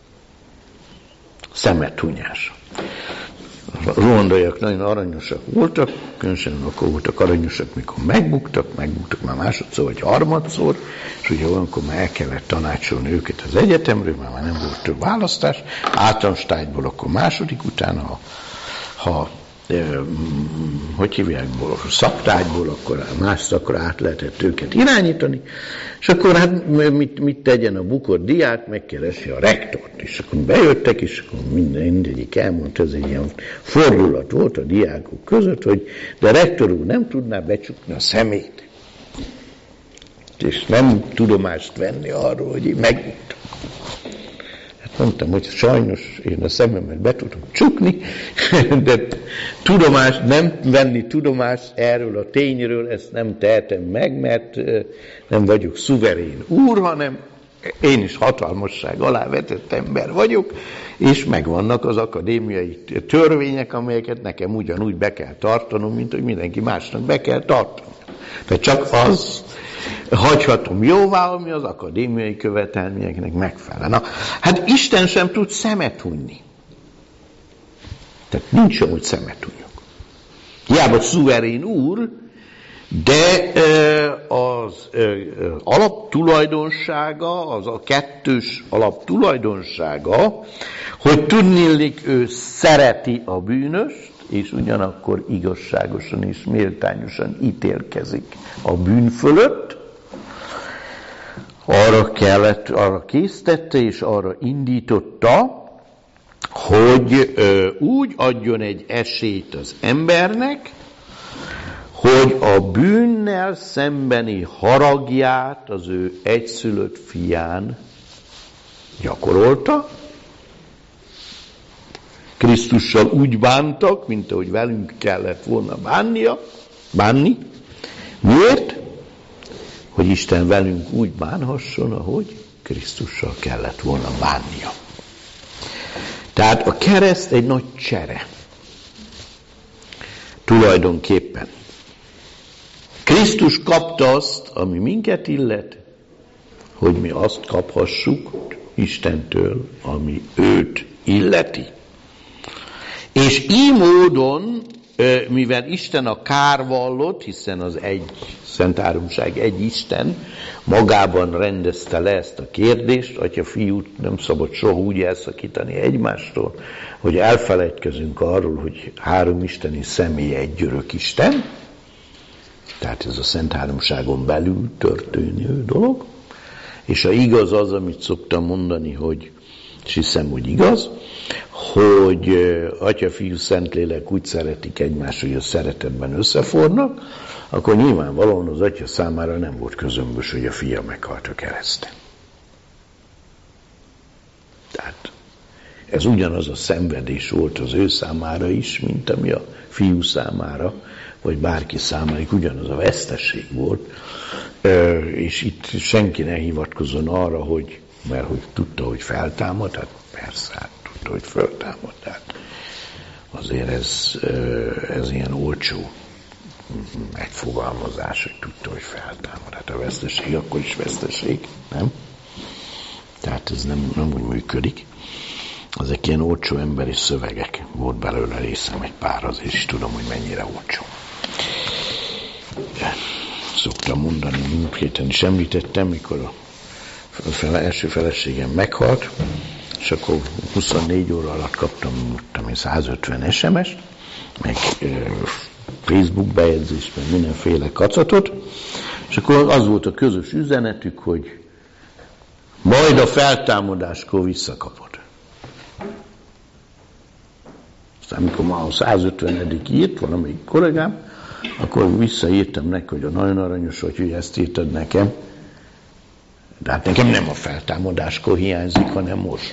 Szemethunyás. A ruandaiak nagyon aranyosak voltak, különösen akkor voltak aranyosak, mikor megbuktak, megbuktak már másodszor vagy harmadszor, és ugye olyankor már el kellett tanácsolni őket az egyetemről, mert már nem volt több választás, általános tájból akkor második utána, ha, ha de, hogy hívják, szaktágyból, akkor más szakra át lehetett őket irányítani, és akkor hát mit, mit tegyen a bukott diák, megkeresi a rektort, és akkor bejöttek, és akkor minden, mindegyik elmondta, ez egy ilyen fordulat volt a diákok között, hogy de a rektor úr nem tudná becsukni a szemét, és nem tudomást venni arról, hogy én megbuktam. Mondtam, hogy sajnos én a szememet be tudom csukni, de tudomást, nem venni tudomást erről a tényről, ezt nem tehetem meg, mert nem vagyok szuverén úr, hanem én is hatalmasság alá vetett ember vagyok, és megvannak az akadémiai törvények, amelyeket nekem ugyanúgy be kell tartanom, mint hogy mindenki másnak be kell tartanom. Tehát csak az hagyhatom jóvá, ami az akadémiai követelményeknek megfelel. Na, hát Isten sem tud szemet hunyni. Tehát nincs sem, hogy szemet hunyok. Hiába szuverén úr, de az alaptulajdonsága, az a kettős alaptulajdonsága, hogy tudniillik, ő szereti a bűnöst, és ugyanakkor igazságosan és méltányosan ítélkezik a bűn fölött, arra kellett, arra késztette és arra indította, hogy ö, úgy adjon egy esélyt az embernek, hogy a bűnnel szembeni haragját az ő egyszülött fián gyakorolta. Krisztussal úgy bántak, mint ahogy velünk kellett volna bánnia, bánni. Miért? Hogy Isten velünk úgy bánhasson, ahogy Krisztussal kellett volna bánnia. Tehát a kereszt egy nagy csere. Tulajdonképpen. Krisztus kapta azt, ami minket illet, hogy mi azt kaphassuk Istentől, ami őt illeti. És így módon, mivel Isten a kárvallott, hiszen az egy Szentháromság, egy Isten, magában rendezte le ezt a kérdést, Atya, Fiút nem szabad soha úgy elszakítani egymástól, hogy elfelejtkezünk arról, hogy három isteni személy egy örök Isten, tehát ez a Szentháromságon belül történő dolog, és a igaz az, amit szoktam mondani, hogy, és hiszem, hogy igaz, hogy Atya, Fiú, Szentlélek úgy szeretik egymást, hogy a szeretetben összefornak, akkor nyilvánvalóan az Atya számára nem volt közömbös, hogy a Fia meghalt a kereszten. Tehát ez ugyanaz a szenvedés volt az ő számára is, mint ami a Fiú számára, vagy bárki számára, ugyanaz a veszteség volt. És itt senki ne hivatkozzon arra, hogy, mert hogy tudta, hogy feltámad, hát persze, hát tudta, hogy feltámad, tehát azért ez, ez ilyen olcsó megfogalmazás, hogy tudta, hogy feltámad. Hát a veszteség akkor is veszteség, nem? Tehát ez nem, nem úgy működik. Ezek ilyen olcsó emberi szövegek, volt belőle részem egy pár, azért is tudom, hogy mennyire olcsó. De szoktam mondani, múlt héten is említettem, mikor a fele, első feleségem meghalt, és akkor huszonnégy óra alatt kaptam, mondtam én százötven es em es-t, meg Facebook bejegyzést, meg mindenféle kacatot, és akkor az volt a közös üzenetük, hogy majd a feltámadáskor visszakapod. Aztán amikor már a százötvenedik írt valamelyik kollégám, akkor visszaírtam neki, hogy a nagyon aranyos vagy, hogy ezt írtad nekem, de hát nekem nem a feltámadáskor hiányzik, hanem most.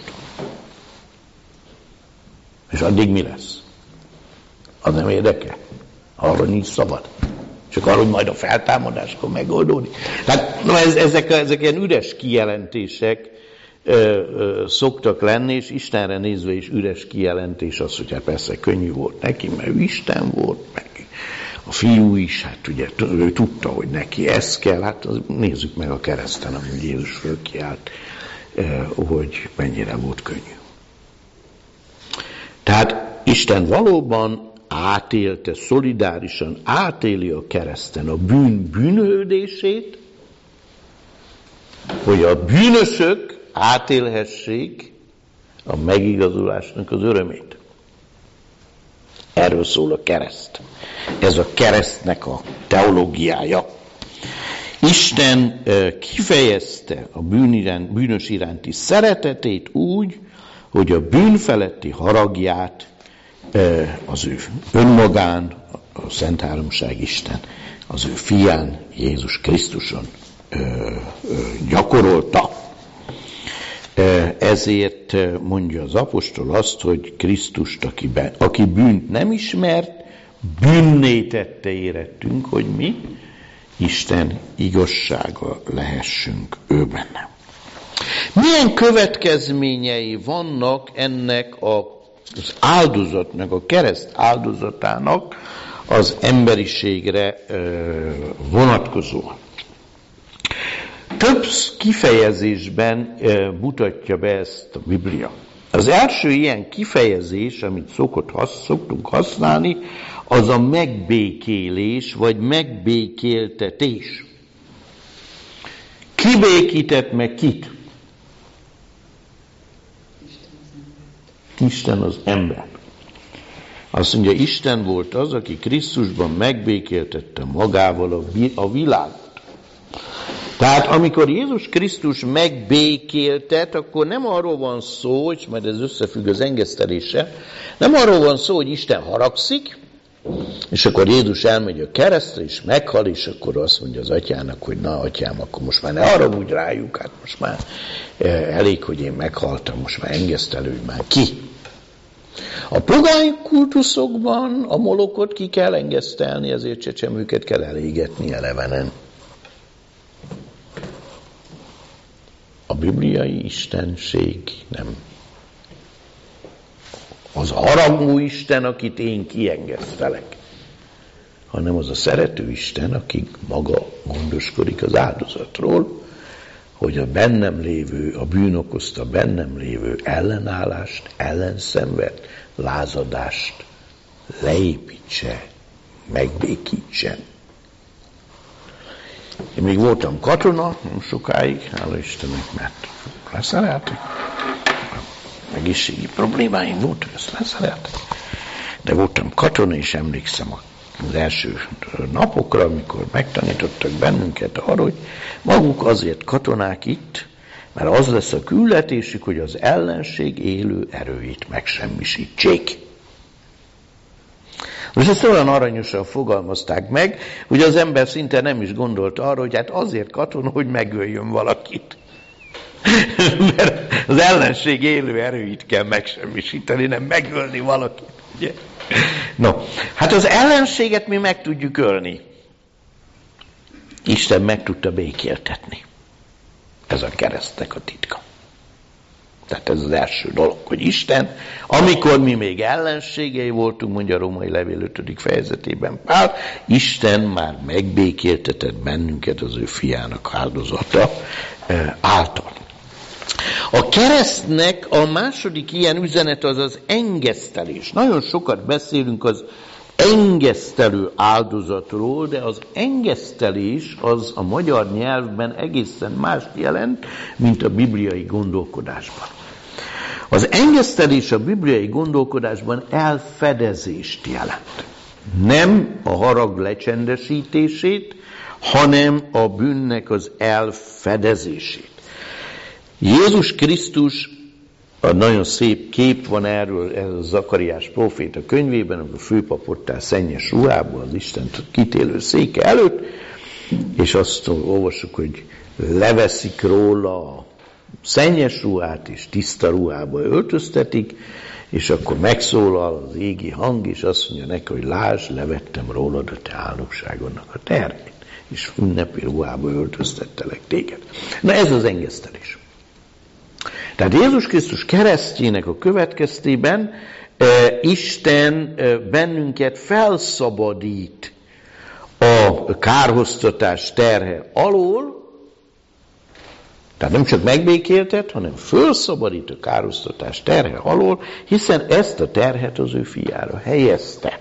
És addig mi lesz? Az nem érdekel. Arra nincs szabad. Csak arra, hogy majd a feltámadáskor megoldódik. Tehát no, ez, ezek, ezek ilyen üres kijelentések ö, ö, szoktak lenni, és Istenre nézve is üres kijelentés az, hogy hát persze könnyű volt neki, mert ő Isten volt, meg a Fiú is, hát ugye ő tudta, hogy neki ez kell, hát az, nézzük meg a kereszten, amit Jézus fölkiált, hogy mennyire volt könnyű. Tehát Isten valóban átélte, szolidárisan átéli a kereszten a bűn bűnhődését, hogy a bűnösök átélhessék a megigazulásnak az örömét. Erről szól a kereszt. Ez a keresztnek a teológiája. Isten kifejezte a bűn iránt, bűnös iránti szeretetét úgy, hogy a bűn feletti haragját az ő önmagán, a Szentháromság Isten, az ő fián, Jézus Krisztuson gyakorolta. Ezért mondja az apostol azt, hogy Krisztust, aki, be, aki bűnt nem ismert, bűnné tette érettünk, hogy mi Isten igazsága lehessünk ő benne. Milyen következményei vannak ennek a, az áldozatnak, a kereszt áldozatának az emberiségre ö, vonatkozóan? Több kifejezésben ö, mutatja be ezt a Biblia. Az első ilyen kifejezés, amit szokott, hasz, szoktunk használni, az a megbékélés, vagy megbékéltetés. Ki békített meg kit? Isten az ember. Azt mondja, Isten volt az, aki Krisztusban megbékéltette magával a világot. Tehát amikor Jézus Krisztus megbékéltet, akkor nem arról van szó, és majd ez összefügg az engeszteléssel, nem arról van szó, hogy Isten haragszik, és akkor Jézus elmegy a keresztre, és meghal, és akkor azt mondja az atyának, hogy na atyám, akkor most már ne haragudj rájuk, hát most már elég, hogy én meghaltam, most már engesztelődj már ki. A pogány kultuszokban a molokot ki kell engesztelni, ezért csecsemőket kell elégetni elevenen. A bibliai istenség nem. Az a haragú Isten, akit én kiengesztelek, hanem az a szerető Isten, aki maga gondoskodik az áldozatról, hogy a bennem lévő, a bűn okozta bennem lévő ellenállást, ellenszenvet, lázadást leépítse, megbékítse. Én még voltam katona, nem sokáig, hála Istennek, mert leszereltek. Egészségi problémáim voltak, ezt leszereltek. De voltam katona, és emlékszem az első napokra, amikor megtanítottak bennünket arra, hogy maguk azért katonák itt, mert az lesz a küldetésük, hogy az ellenség élő erőit megsemmisítsék. Most ezt olyan aranyosan fogalmazták meg, hogy az ember szinte nem is gondolt arra, hogy hát azért katona, hogy megöljön valakit. Mert az ellenség élő erőit kell megsemmisíteni, nem megölni valakit. Ugye? No, hát az ellenséget mi meg tudjuk ölni. Isten meg tudta békéltetni. Ez a keresztnek a titka. Tehát ez az első dolog, hogy Isten, amikor mi még ellenségei voltunk, mondja a Római Levél ötödik fejezetében Pál, Isten már megbékéltetett bennünket az ő fiának áldozata által. A keresztnek a második ilyen üzenet az az engesztelés. Nagyon sokat beszélünk az engesztelő áldozatról, de az engesztelés az a magyar nyelvben egészen mást jelent, mint a bibliai gondolkodásban. Az engesztelés a bibliai gondolkodásban elfedezést jelent. Nem a harag lecsendesítését, hanem a bűnnek az elfedezését. Jézus Krisztus, a nagyon szép kép van erről, ez a Zakariás próféta könyvében, amikor a főpap ott áll szennyes ruhából az Isten kitélő széke előtt, és azt olvassuk, hogy leveszik róla a szennyes ruhát, és tiszta ruhába öltöztetik, és akkor megszólal az égi hang, és azt mondja neki, hogy lásd, levettem rólad a te áldogságodnak a terhét, és ünnepi ruhába öltöztettelek téged. Na ez az engesztelés. Tehát Jézus Krisztus keresztjének a következtében e, Isten e, bennünket felszabadít a kárhoztatás terhe alól, tehát nem csak megbékéltet, hanem felszabadít a kárhoztatás terhe alól, hiszen ezt a terhet az ő fiára helyezte.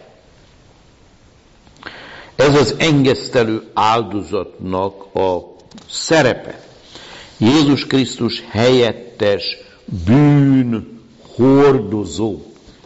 Ez az engesztelő áldozatnak a szerepe. Jézus Krisztus helyettes bűn hordozó.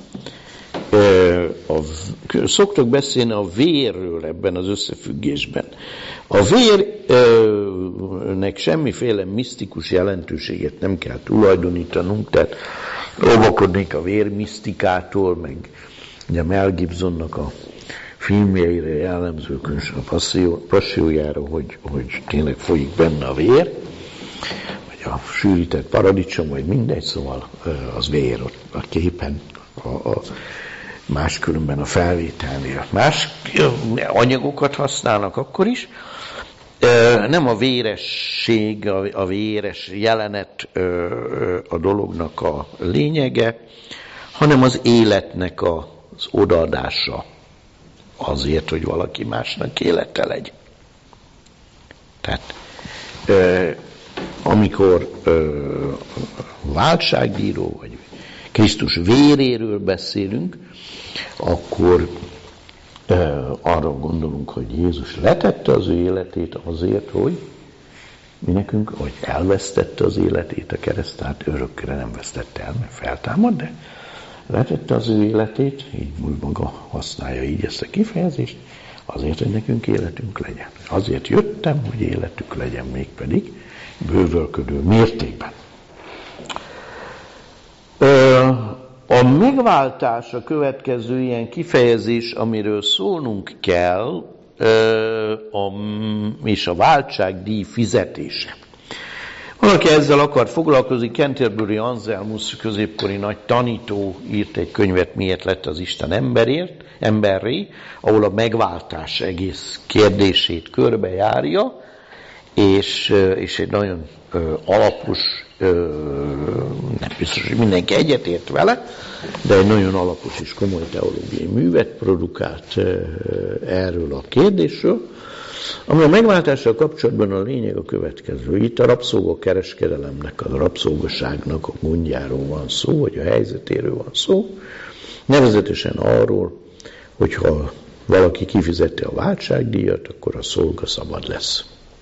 Szoktak beszélni a vérről ebben az összefüggésben. A vérnek semmiféle misztikus jelentőséget nem kell tulajdonítanunk, tehát óvakodnék a vérmisztikától, meg ugye Mel Gibsonnak a filmjeire jellemző, a passzió, passziójára, hogy, hogy tényleg folyik benne a vér, vagy a sűrített paradicsom, vagy mindegy, szóval az vér ott a képen, a, a máskülönben a felvételnél. Más anyagokat használnak akkor is. Nem a véresség, a véres jelenet a dolognak a lényege, hanem az életnek az odaadása azért, hogy valaki másnak élete legyen. Tehát amikor váltságbíró, vagy Krisztus véréről beszélünk, akkor arra gondolunk, hogy Jézus letette az ő életét azért, hogy mi nekünk, hogy elvesztette az életét a kereszt, tehát örökre nem vesztette el, mert feltámad, de letette az ő életét, így úgy maga használja így ezt a kifejezést, Azért, hogy nekünk életünk legyen. Azért jöttem, hogy életük legyen, mégpedig bővölködő mértékben. A megváltás a következő ilyen kifejezés, amiről szólnunk kell, és a váltságdíj fizetése. Valaki ezzel akar foglalkozni, Canterbury Anselmus középkori nagy tanító írt egy könyvet, miért lett az Isten emberért, emberré, ahol a megváltás egész kérdését körbejárja, és, és egy nagyon ö, alapos, ö, nem biztos, hogy mindenki egyetért vele, de egy nagyon alapos és komoly teológiai művet produkált ö, erről a kérdésről, ami a megváltással kapcsolatban a lényeg a következő. Itt a rabszolgakereskedelemnek, a rabszolgaságnak a gondjáról van szó, vagy a helyzetéről van szó, nevezetesen arról, hogyha valaki kifizeti a váltságdíjat, akkor a szolga szabad lesz.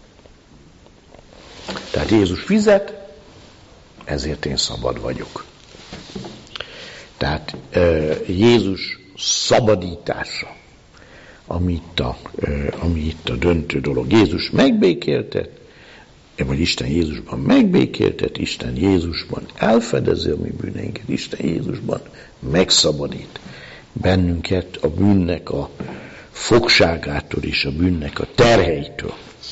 Tehát Jézus fizet, ezért én szabad vagyok. Tehát Jézus szabadítása, ami itt a, ami itt a döntő dolog. Jézus megbékéltet, vagy Isten Jézusban megbékéltet, Isten Jézusban elfedezi a mi bűneinket, Isten Jézusban megszabadít bennünket a bűnnek a fogságától és a bűnnek a terheitől.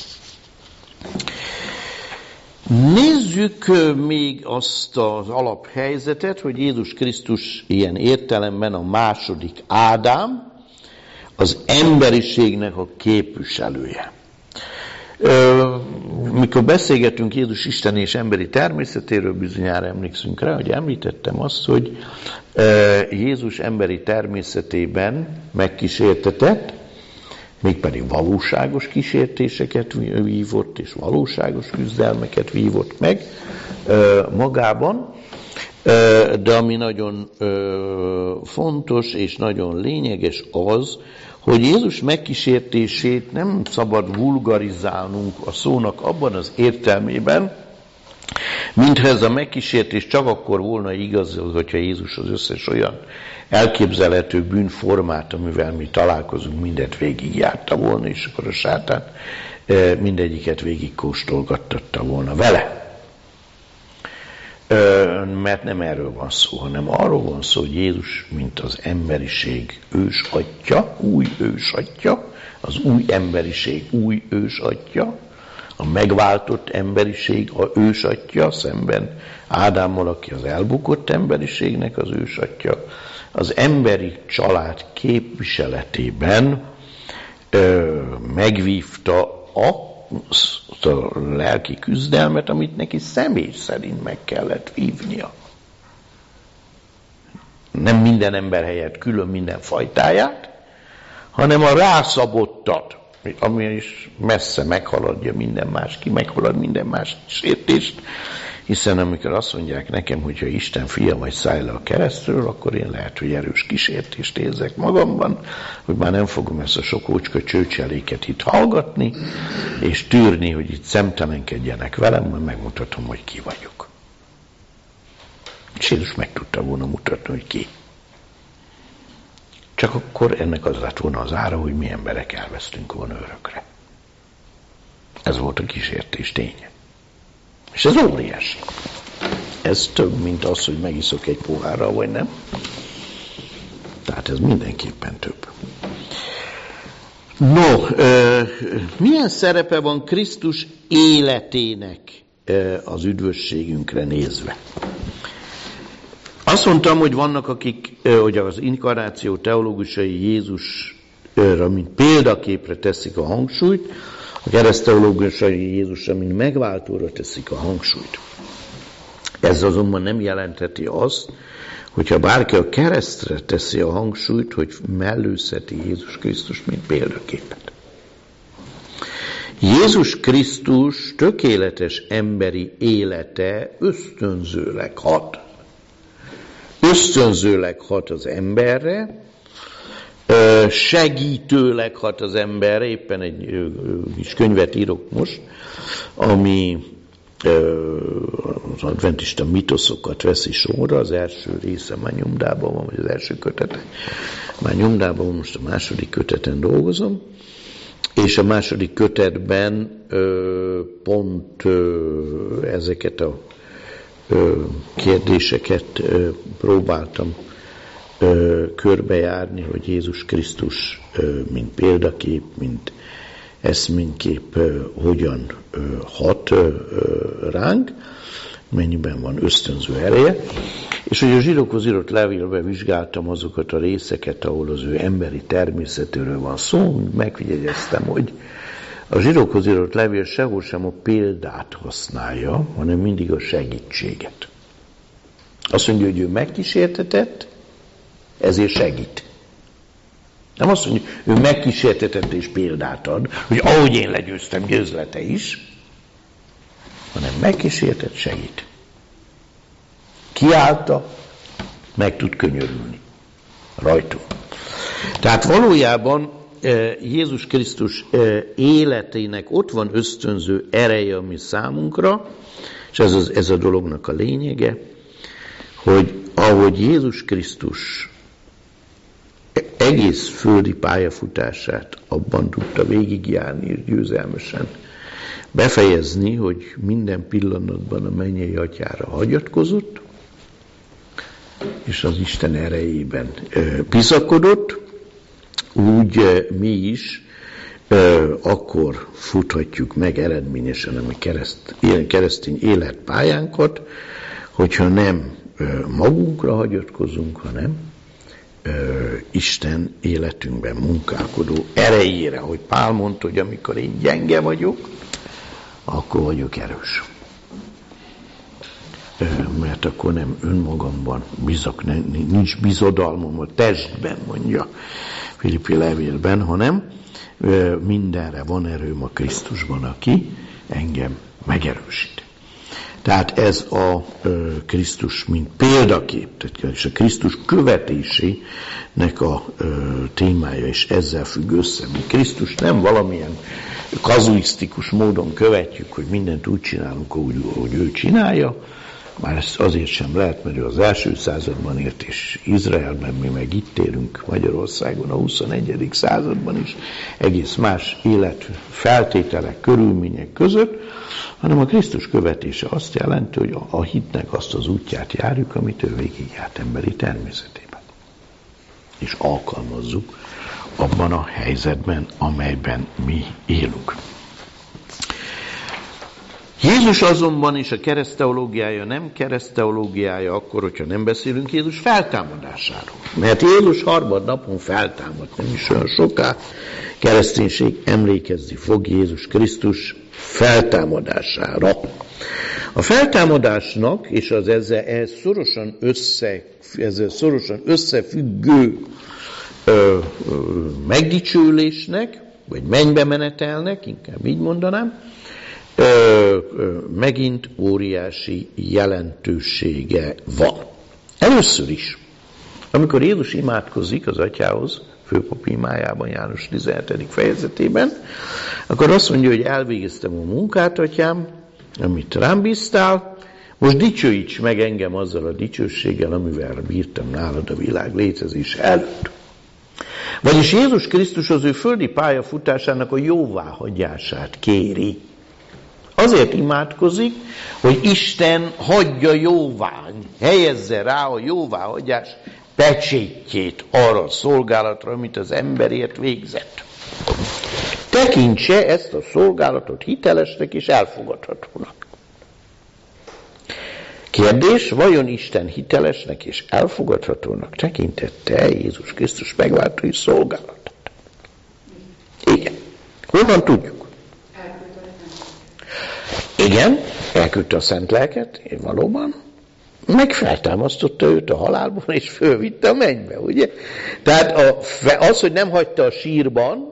Nézzük még azt az alaphelyzetet, hogy Jézus Krisztus ilyen értelemben a második Ádám, az emberiségnek a képviselője. Mikor beszélgetünk Jézus Isten és emberi természetéről, bizonyára emlékszünk rá, hogy említettem azt, hogy Jézus emberi természetében megkísértetett, mégpedig valóságos kísértéseket vívott, és valóságos küzdelmeket vívott meg magában, de ami nagyon fontos és nagyon lényeges az, hogy Jézus megkísértését nem szabad vulgarizálnunk a szónak abban az értelmében, mintha ez a megkísértés csak akkor volna igaz, hogyha Jézus az összes olyan elképzelhető bűnformát, amivel mi találkozunk, mindet végigjárta volna, és akkor a sátán mindegyiket végigkóstolgattatta volna vele. Mert nem erről van szó, hanem arról van szó, hogy Jézus, mint az emberiség ősatya, új ősatya, az új emberiség új ősatya, a megváltott emberiség a ősatya, szemben Ádámmal, aki az elbukott emberiségnek az ősatya, az emberi család képviseletében ö, megvívta azt a lelki küzdelmet, amit neki személy szerint meg kellett vívnia. Nem minden ember helyett külön minden fajtáját, hanem a rászabottat, ami is messze meghaladja minden más, ki meghalad minden más kísértést, hiszen amikor azt mondják nekem, hogyha Isten fia vagy, szállj le a keresztről, akkor én lehet, hogy erős kísértést érzek magamban, hogy már nem fogom ezt a sok ócska csőcseléket itt hallgatni, és tűrni, hogy itt szemtelenkedjenek velem, majd megmutatom, hogy ki vagyok. És Jézus meg tudta volna mutatni, hogy ki. Csak akkor ennek az lett volna az ára, hogy mi emberek elvesztünk volna örökre. Ez volt a kísértés ténye. És ez óriási. Ez több, mint az, hogy megiszok egy pohárral, vagy nem. Tehát ez mindenképpen több. No, milyen szerepe van Krisztus életének az üdvösségünkre nézve? Azt mondtam, hogy vannak, akik, hogy az inkarnáció teológusai Jézusra, mint példaképre teszik a hangsúlyt, a keresztteológusai Jézusra, mint megváltóra teszik a hangsúlyt. Ez azonban nem jelentheti azt, hogyha bárki a keresztre teszi a hangsúlyt, hogy mellőzheti Jézus Krisztus, mint példaképet. Jézus Krisztus tökéletes emberi élete ösztönzőleg hat. Ösztönzőleg hat az emberre, segítőleg hat az emberre, éppen egy kis könyvet írok most, ami az adventista mitoszokat veszi sorra, az első része már nyomdában van, vagy az első kötete már nyomdában van, most a második köteten dolgozom, és a második kötetben ö, pont ö, ezeket a ö, kérdéseket ö, próbáltam ö, körbejárni, hogy Jézus Krisztus ö, mint példakép, mint eszménykép ö, hogyan ö, hat ö, ránk, mennyiben van ösztönző ereje, és hogy a zsidókhoz írott levélben vizsgáltam azokat a részeket, ahol az ő emberi természetéről van szó, megfigyeleztem, hogy a zsidókhoz írott levél sehol sem a példát használja, hanem mindig a segítséget. Azt mondja, hogy ő megkísértetett, ezért segít. Nem azt mondja, hogy ő megkísértetett és példát ad, hogy ahogy én legyőztem, győzlete is, hanem megkísértett, segít. Kiállta, meg tud könyörülni. Rajtunk. Tehát valójában Jézus Krisztus életének ott van ösztönző ereje a mi számunkra, és ez, az, ez a dolognak a lényege, hogy ahogy Jézus Krisztus egész földi pályafutását abban tudta végigjárni és győzelmesen befejezni, hogy minden pillanatban a mennyei atyára hagyatkozott, és az Isten erejében bizakodott, úgy mi is akkor futhatjuk meg eredményesen a mi kereszt, keresztény életpályánkat, hogyha nem magunkra hagyatkozunk, hanem Isten életünkben munkálkodó erejére, hogy Pál mondta, hogy amikor én gyenge vagyok, akkor vagyok erős. Mert akkor nem önmagamban bizak, nincs bizodalmam a testben, mondja Filippi levélben, hanem mindenre van erőm a Krisztusban, aki engem megerősít. Tehát ez a Krisztus, mint példakép, és a Krisztus követésének a témája is ezzel függ össze. Mi Krisztus nem valamilyen kazuisztikus módon követjük, hogy mindent úgy csinálunk, ahogy, ahogy ő csinálja, már ezt azért sem lehet, mert ő az első században élt, és Izraelben mi meg itt élünk Magyarországon a huszonegyedik században is, egész más életfeltételek, körülmények között, hanem a Krisztus követése azt jelenti, hogy a hitnek azt az útját járjuk, amit ő végigjárt emberi természetében. És alkalmazzuk abban a helyzetben, amelyben mi élünk. Jézus azonban is a keresztteológiája nem keresztteológiája akkor, hogyha nem beszélünk Jézus feltámadásáról. Mert Jézus harmadnapon feltámadt, nem is olyan soká, kereszténység emlékezni fog Jézus Krisztus feltámadására. A feltámadásnak és az ezzel, ehhez szorosan, össze, ezzel szorosan összefüggő ö, ö, megdicsőlésnek, vagy mennybe menetelnek, inkább így mondanám, Ö, ö, megint óriási jelentősége van. Először is, amikor Jézus imádkozik az atyához, főpap imájában, János tizenhetedik fejezetében, akkor azt mondja, hogy elvégeztem a munkát, atyám, amit rám bíztál, most dicsőíts meg engem azzal a dicsőséggel, amivel bírtam nálad a világ létezése előtt. Vagyis Jézus Krisztus az ő földi pályafutásának a jóváhagyását kéri. Azért imádkozik, hogy Isten hagyja jóvá, helyezze rá a jóváhagyás pecsétjét arra a szolgálatra, amit az emberért végzett. Tekintse ezt a szolgálatot hitelesnek és elfogadhatónak. Kérdés, vajon Isten hitelesnek és elfogadhatónak tekintette Jézus Krisztus megváltói szolgálatát? Igen. Honnan tudjuk? Igen, elküldte a szent lelket, valóban, meg feltámasztotta őt a halálból, és fölvitte a mennybe, ugye? Tehát a, az, hogy nem hagyta a sírban,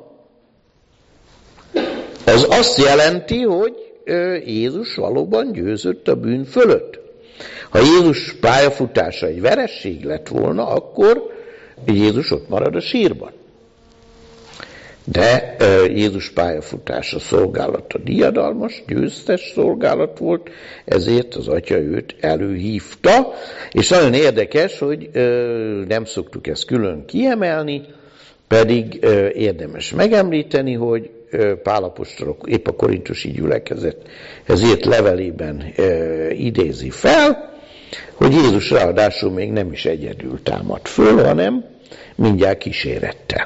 az azt jelenti, hogy Jézus valóban győzött a bűn fölött. Ha Jézus pályafutása egy veresség lett volna, akkor Jézus ott marad a sírban. De Jézus pályafutása, szolgálata diadalmas, győztes szolgálat volt, ezért az Atya őt előhívta, és nagyon érdekes, hogy nem szoktuk ezt külön kiemelni, pedig érdemes megemlíteni, hogy Pál apostol épp a korintusi gyülekezet ezért levelében idézi fel, hogy Jézus ráadásul még nem is egyedül támad föl, hanem mindjárt kísérettel.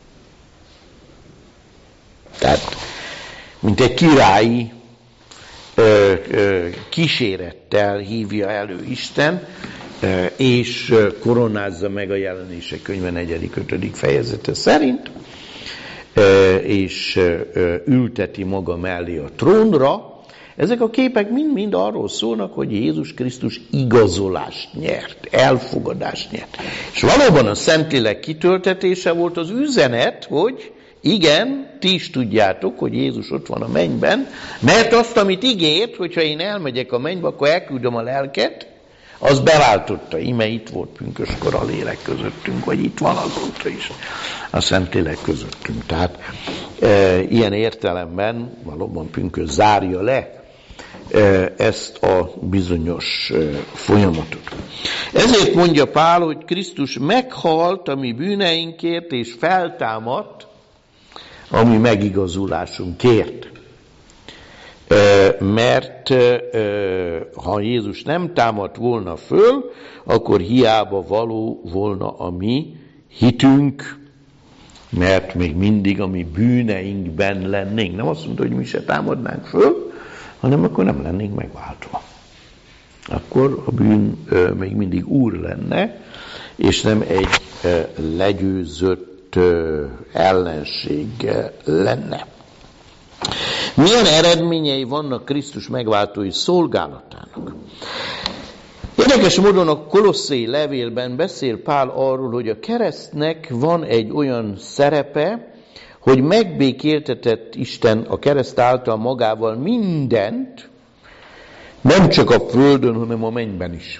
Tehát, mint egy királyi ö, ö, kísérettel hívja elő Isten, ö, és koronázza meg a Jelenések könyve negyedik ötödik fejezete szerint, ö, és ö, ülteti maga mellé a trónra. Ezek a képek mind-mind arról szólnak, hogy Jézus Krisztus igazolást nyert, elfogadást nyert. És valóban a Szentlélek kitöltetése volt az üzenet, hogy igen, ti is tudjátok, hogy Jézus ott van a mennyben, mert azt, amit ígért, hogyha én elmegyek a mennybe, akkor elküldöm a lelket, az beváltotta. Íme itt volt pünköskor a lélek közöttünk, vagy itt van azóta is a Szentlélek közöttünk. Tehát e, ilyen értelemben valóban pünkös zárja le e, ezt a bizonyos e, folyamatot. Ezért mondja Pál, hogy Krisztus meghalt a mi bűneinkért, és feltámadt a mi megigazulásunkért. Mert ha Jézus nem támadt volna föl, akkor hiába való volna a mi hitünk, mert még mindig a mi bűneinkben lennénk. Nem azt mondta, hogy mi se támadnánk föl, hanem akkor nem lennénk megváltva. Akkor a bűn még mindig úr lenne, és nem egy legyőzött ellenség lenne. Milyen eredményei vannak Krisztus megváltói szolgálatának? Érdekes módon a Kolosszai levélben beszél Pál arról, hogy a keresztnek van egy olyan szerepe, hogy megbékéltetett Isten a kereszt által magával mindent, nem csak a földön, hanem a mennyben is.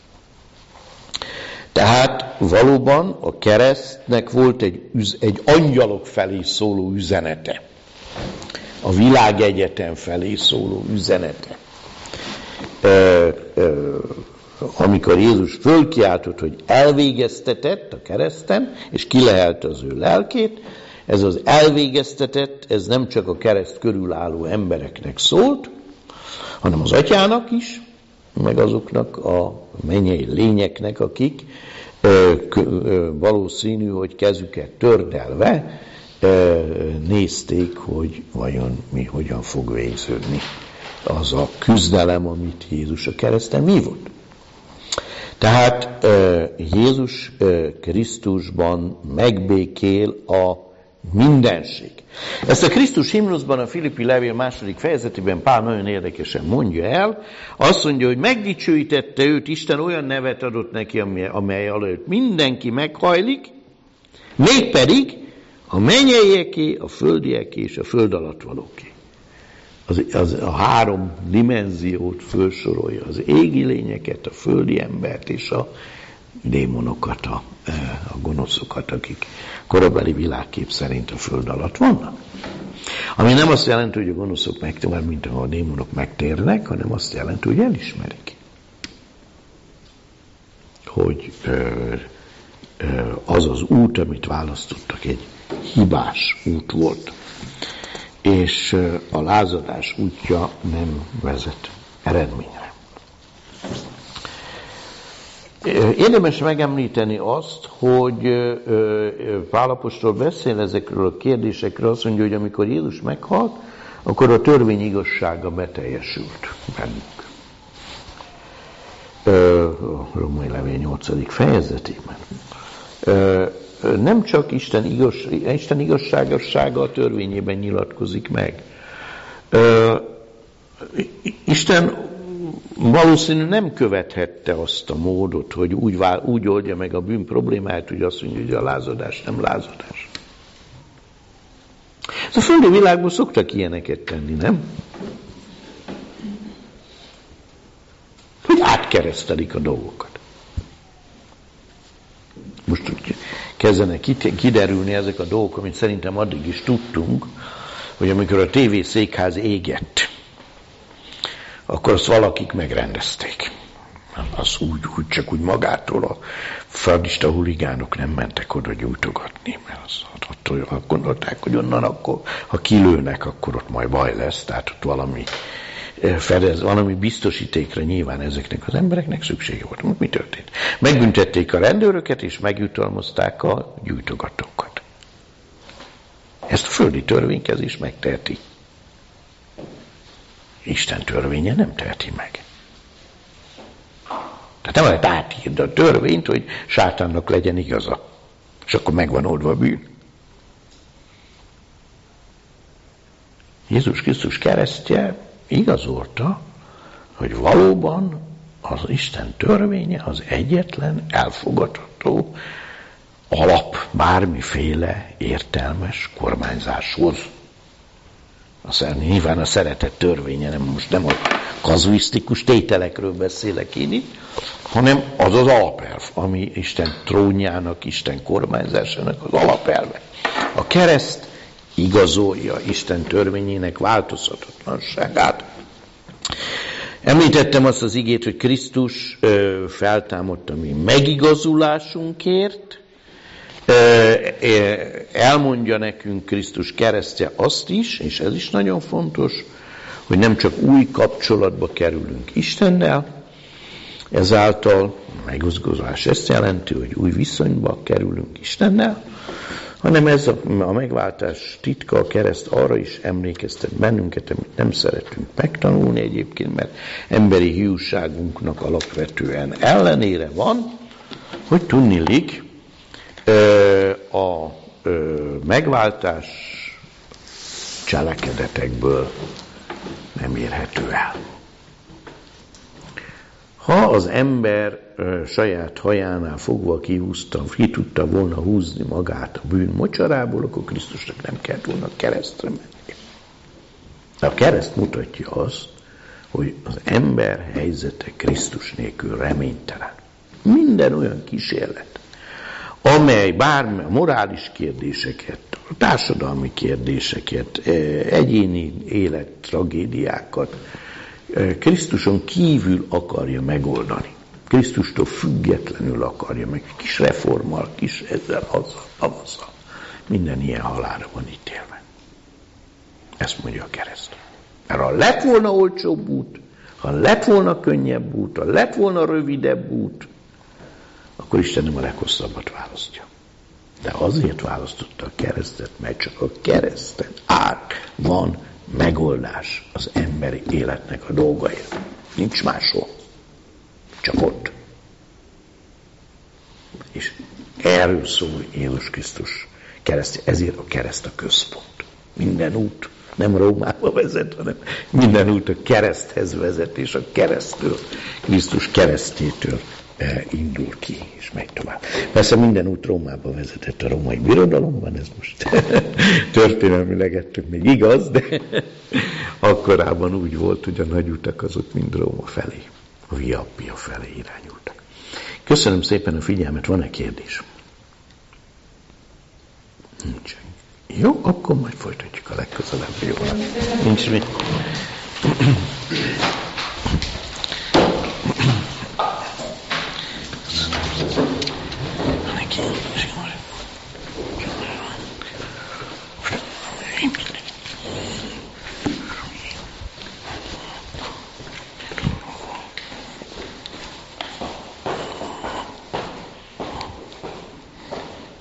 Tehát valóban a keresztnek volt egy, egy angyalok felé szóló üzenete. A világegyetem felé szóló üzenete. Ö, ö, amikor Jézus fölkiáltott, hogy elvégeztetett a kereszten, és kilehelte az ő lelkét, ez az elvégeztetett, ez nem csak a kereszt körül álló embereknek szólt, hanem az Atyának is, meg azoknak a mennyei lényeknek, akik ö, ö, valószínű, hogy kezüket tördelve ö, nézték, hogy vajon mi hogyan fog végződni az a küzdelem, amit Jézus a kereszten vívott. Tehát ö, Jézus ö, Krisztusban megbékél a mindenség. Ezt a Krisztus himnuszban, a Filippi levél második fejezetében Pál nagyon érdekesen mondja el. Azt mondja, hogy megdicsőítette őt, Isten olyan nevet adott neki, amely előtt mindenki meghajlik, mégpedig a mennyieké, a földieké és a föld alatt valóké. Az, az, a három dimenziót felsorolja, az égi lényeket, a földi embert és a démonokat, a, a gonoszokat, akik korabeli világkép szerint a föld alatt vannak. Ami nem azt jelenti, hogy a gonoszok megtérnek, mint a démonok megtérnek, hanem azt jelenti, hogy elismerik. Hogy ö, ö, az az út, amit választottak, egy hibás út volt. És ö, a lázadás útja nem vezet eredményre. Érdemes megemlíteni azt, hogy Pál apostol beszél ezekről a kérdésekről, azt mondja, hogy amikor Jézus meghalt, akkor a törvény igazsága beteljesült bennünk. A Római levél nyolcadik fejezetében. Nem csak Isten, igaz, Isten igazságossága a törvényében nyilatkozik meg. Isten valószínű nem követhette azt a módot, hogy úgy, vál, úgy oldja meg a bűn problémáját, hogy azt mondja, hogy a lázadás nem lázadás. A földi világban szoktak ilyeneket tenni, nem? Hogy átkeresztelik a dolgokat. Most kezdenek kiderülni ezek a dolgok, amit szerintem addig is tudtunk, hogy amikor a tévészékház égett, akkor azt valakik megrendezték. Az úgy, úgy csak úgy magától a fradista huligánok nem mentek oda gyújtogatni, mert az, attól azt gondolták, hogy onnan akkor, ha kilőnek, akkor ott majd baj lesz, tehát ott valami fedez, valami biztosítékra nyilván ezeknek az embereknek szüksége volt. Mi történt? Megbüntették a rendőröket, és megjutalmazták a gyújtogatókat. Ezt a földi törvénykezés megteheti. Isten törvénye nem teheti meg. Tehát nem lehet átírni a törvényt, hogy sátánnak legyen igaza. És akkor megvan oldva a bűn. Jézus Krisztus keresztje igazolta, hogy valóban az Isten törvénye az egyetlen elfogadható alap bármiféle értelmes kormányzáshoz. Aztán nyilván a szeretet törvénye, nem, most nem a kazuisztikus tételekről beszélek én itt, hanem az az alapelv, ami Isten trónjának, Isten kormányzásának az alapelve. A kereszt igazolja Isten törvényének változhatatlanságát. Említettem azt az igét, hogy Krisztus ö, feltámadt a mi megigazulásunkért, elmondja nekünk Krisztus keresztje azt is, és ez is nagyon fontos, hogy nem csak új kapcsolatba kerülünk Istennel, ezáltal megigazulás ezt jelenti, hogy új viszonyba kerülünk Istennel, hanem ez a, a megváltás titka, a kereszt arra is emlékeztet bennünket, amit nem szeretünk megtanulni egyébként, mert emberi hiúságunknak alapvetően ellenére van, hogy tudniillik, a megváltás cselekedetekből nem érhető el. Ha az ember saját hajánál fogva kihúzta, ki tudta volna húzni magát a bűn mocsarából, akkor Krisztusnak nem kellett volna keresztre menni. De a kereszt mutatja azt, hogy az ember helyzete Krisztus nélkül reménytelen. Minden olyan kísérlet, amely bármi a morális kérdéseket, a társadalmi kérdéseket, egyéni élet tragédiákat Krisztuson kívül akarja megoldani. Krisztustól függetlenül akarja meg, kis reformmal, kis ezzel, azzal, avazzal. Minden ilyen halálra van ítélve. Ezt mondja a kereszt. Mert ha lett volna olcsóbb út, ha lett volna könnyebb út, ha lett volna rövidebb út, akkor Isten nem a leghosszabbat választja. De azért választotta a keresztet, mert csak a kereszten át van megoldás az emberi életnek a dolgaira. Nincs máshol. Csak ott. És erről szól Jézus Krisztus keresztje. Ezért a kereszt a központ. Minden út nem Rómába vezet, hanem minden út a kereszthez vezet, és a keresztől, Krisztus keresztjétől indul ki, és megy tovább. Persze minden út Rómába vezetett a római birodalomban, ez most történelmileg ettől még igaz, de akkorában úgy volt, hogy a nagy utak azok mind Róma felé, a Via Appia felé irányultak. Köszönöm szépen a figyelmet, van-e kérdés? Nincs. Jó, akkor majd folytatjuk a legközelebb. Jó, nincs mit.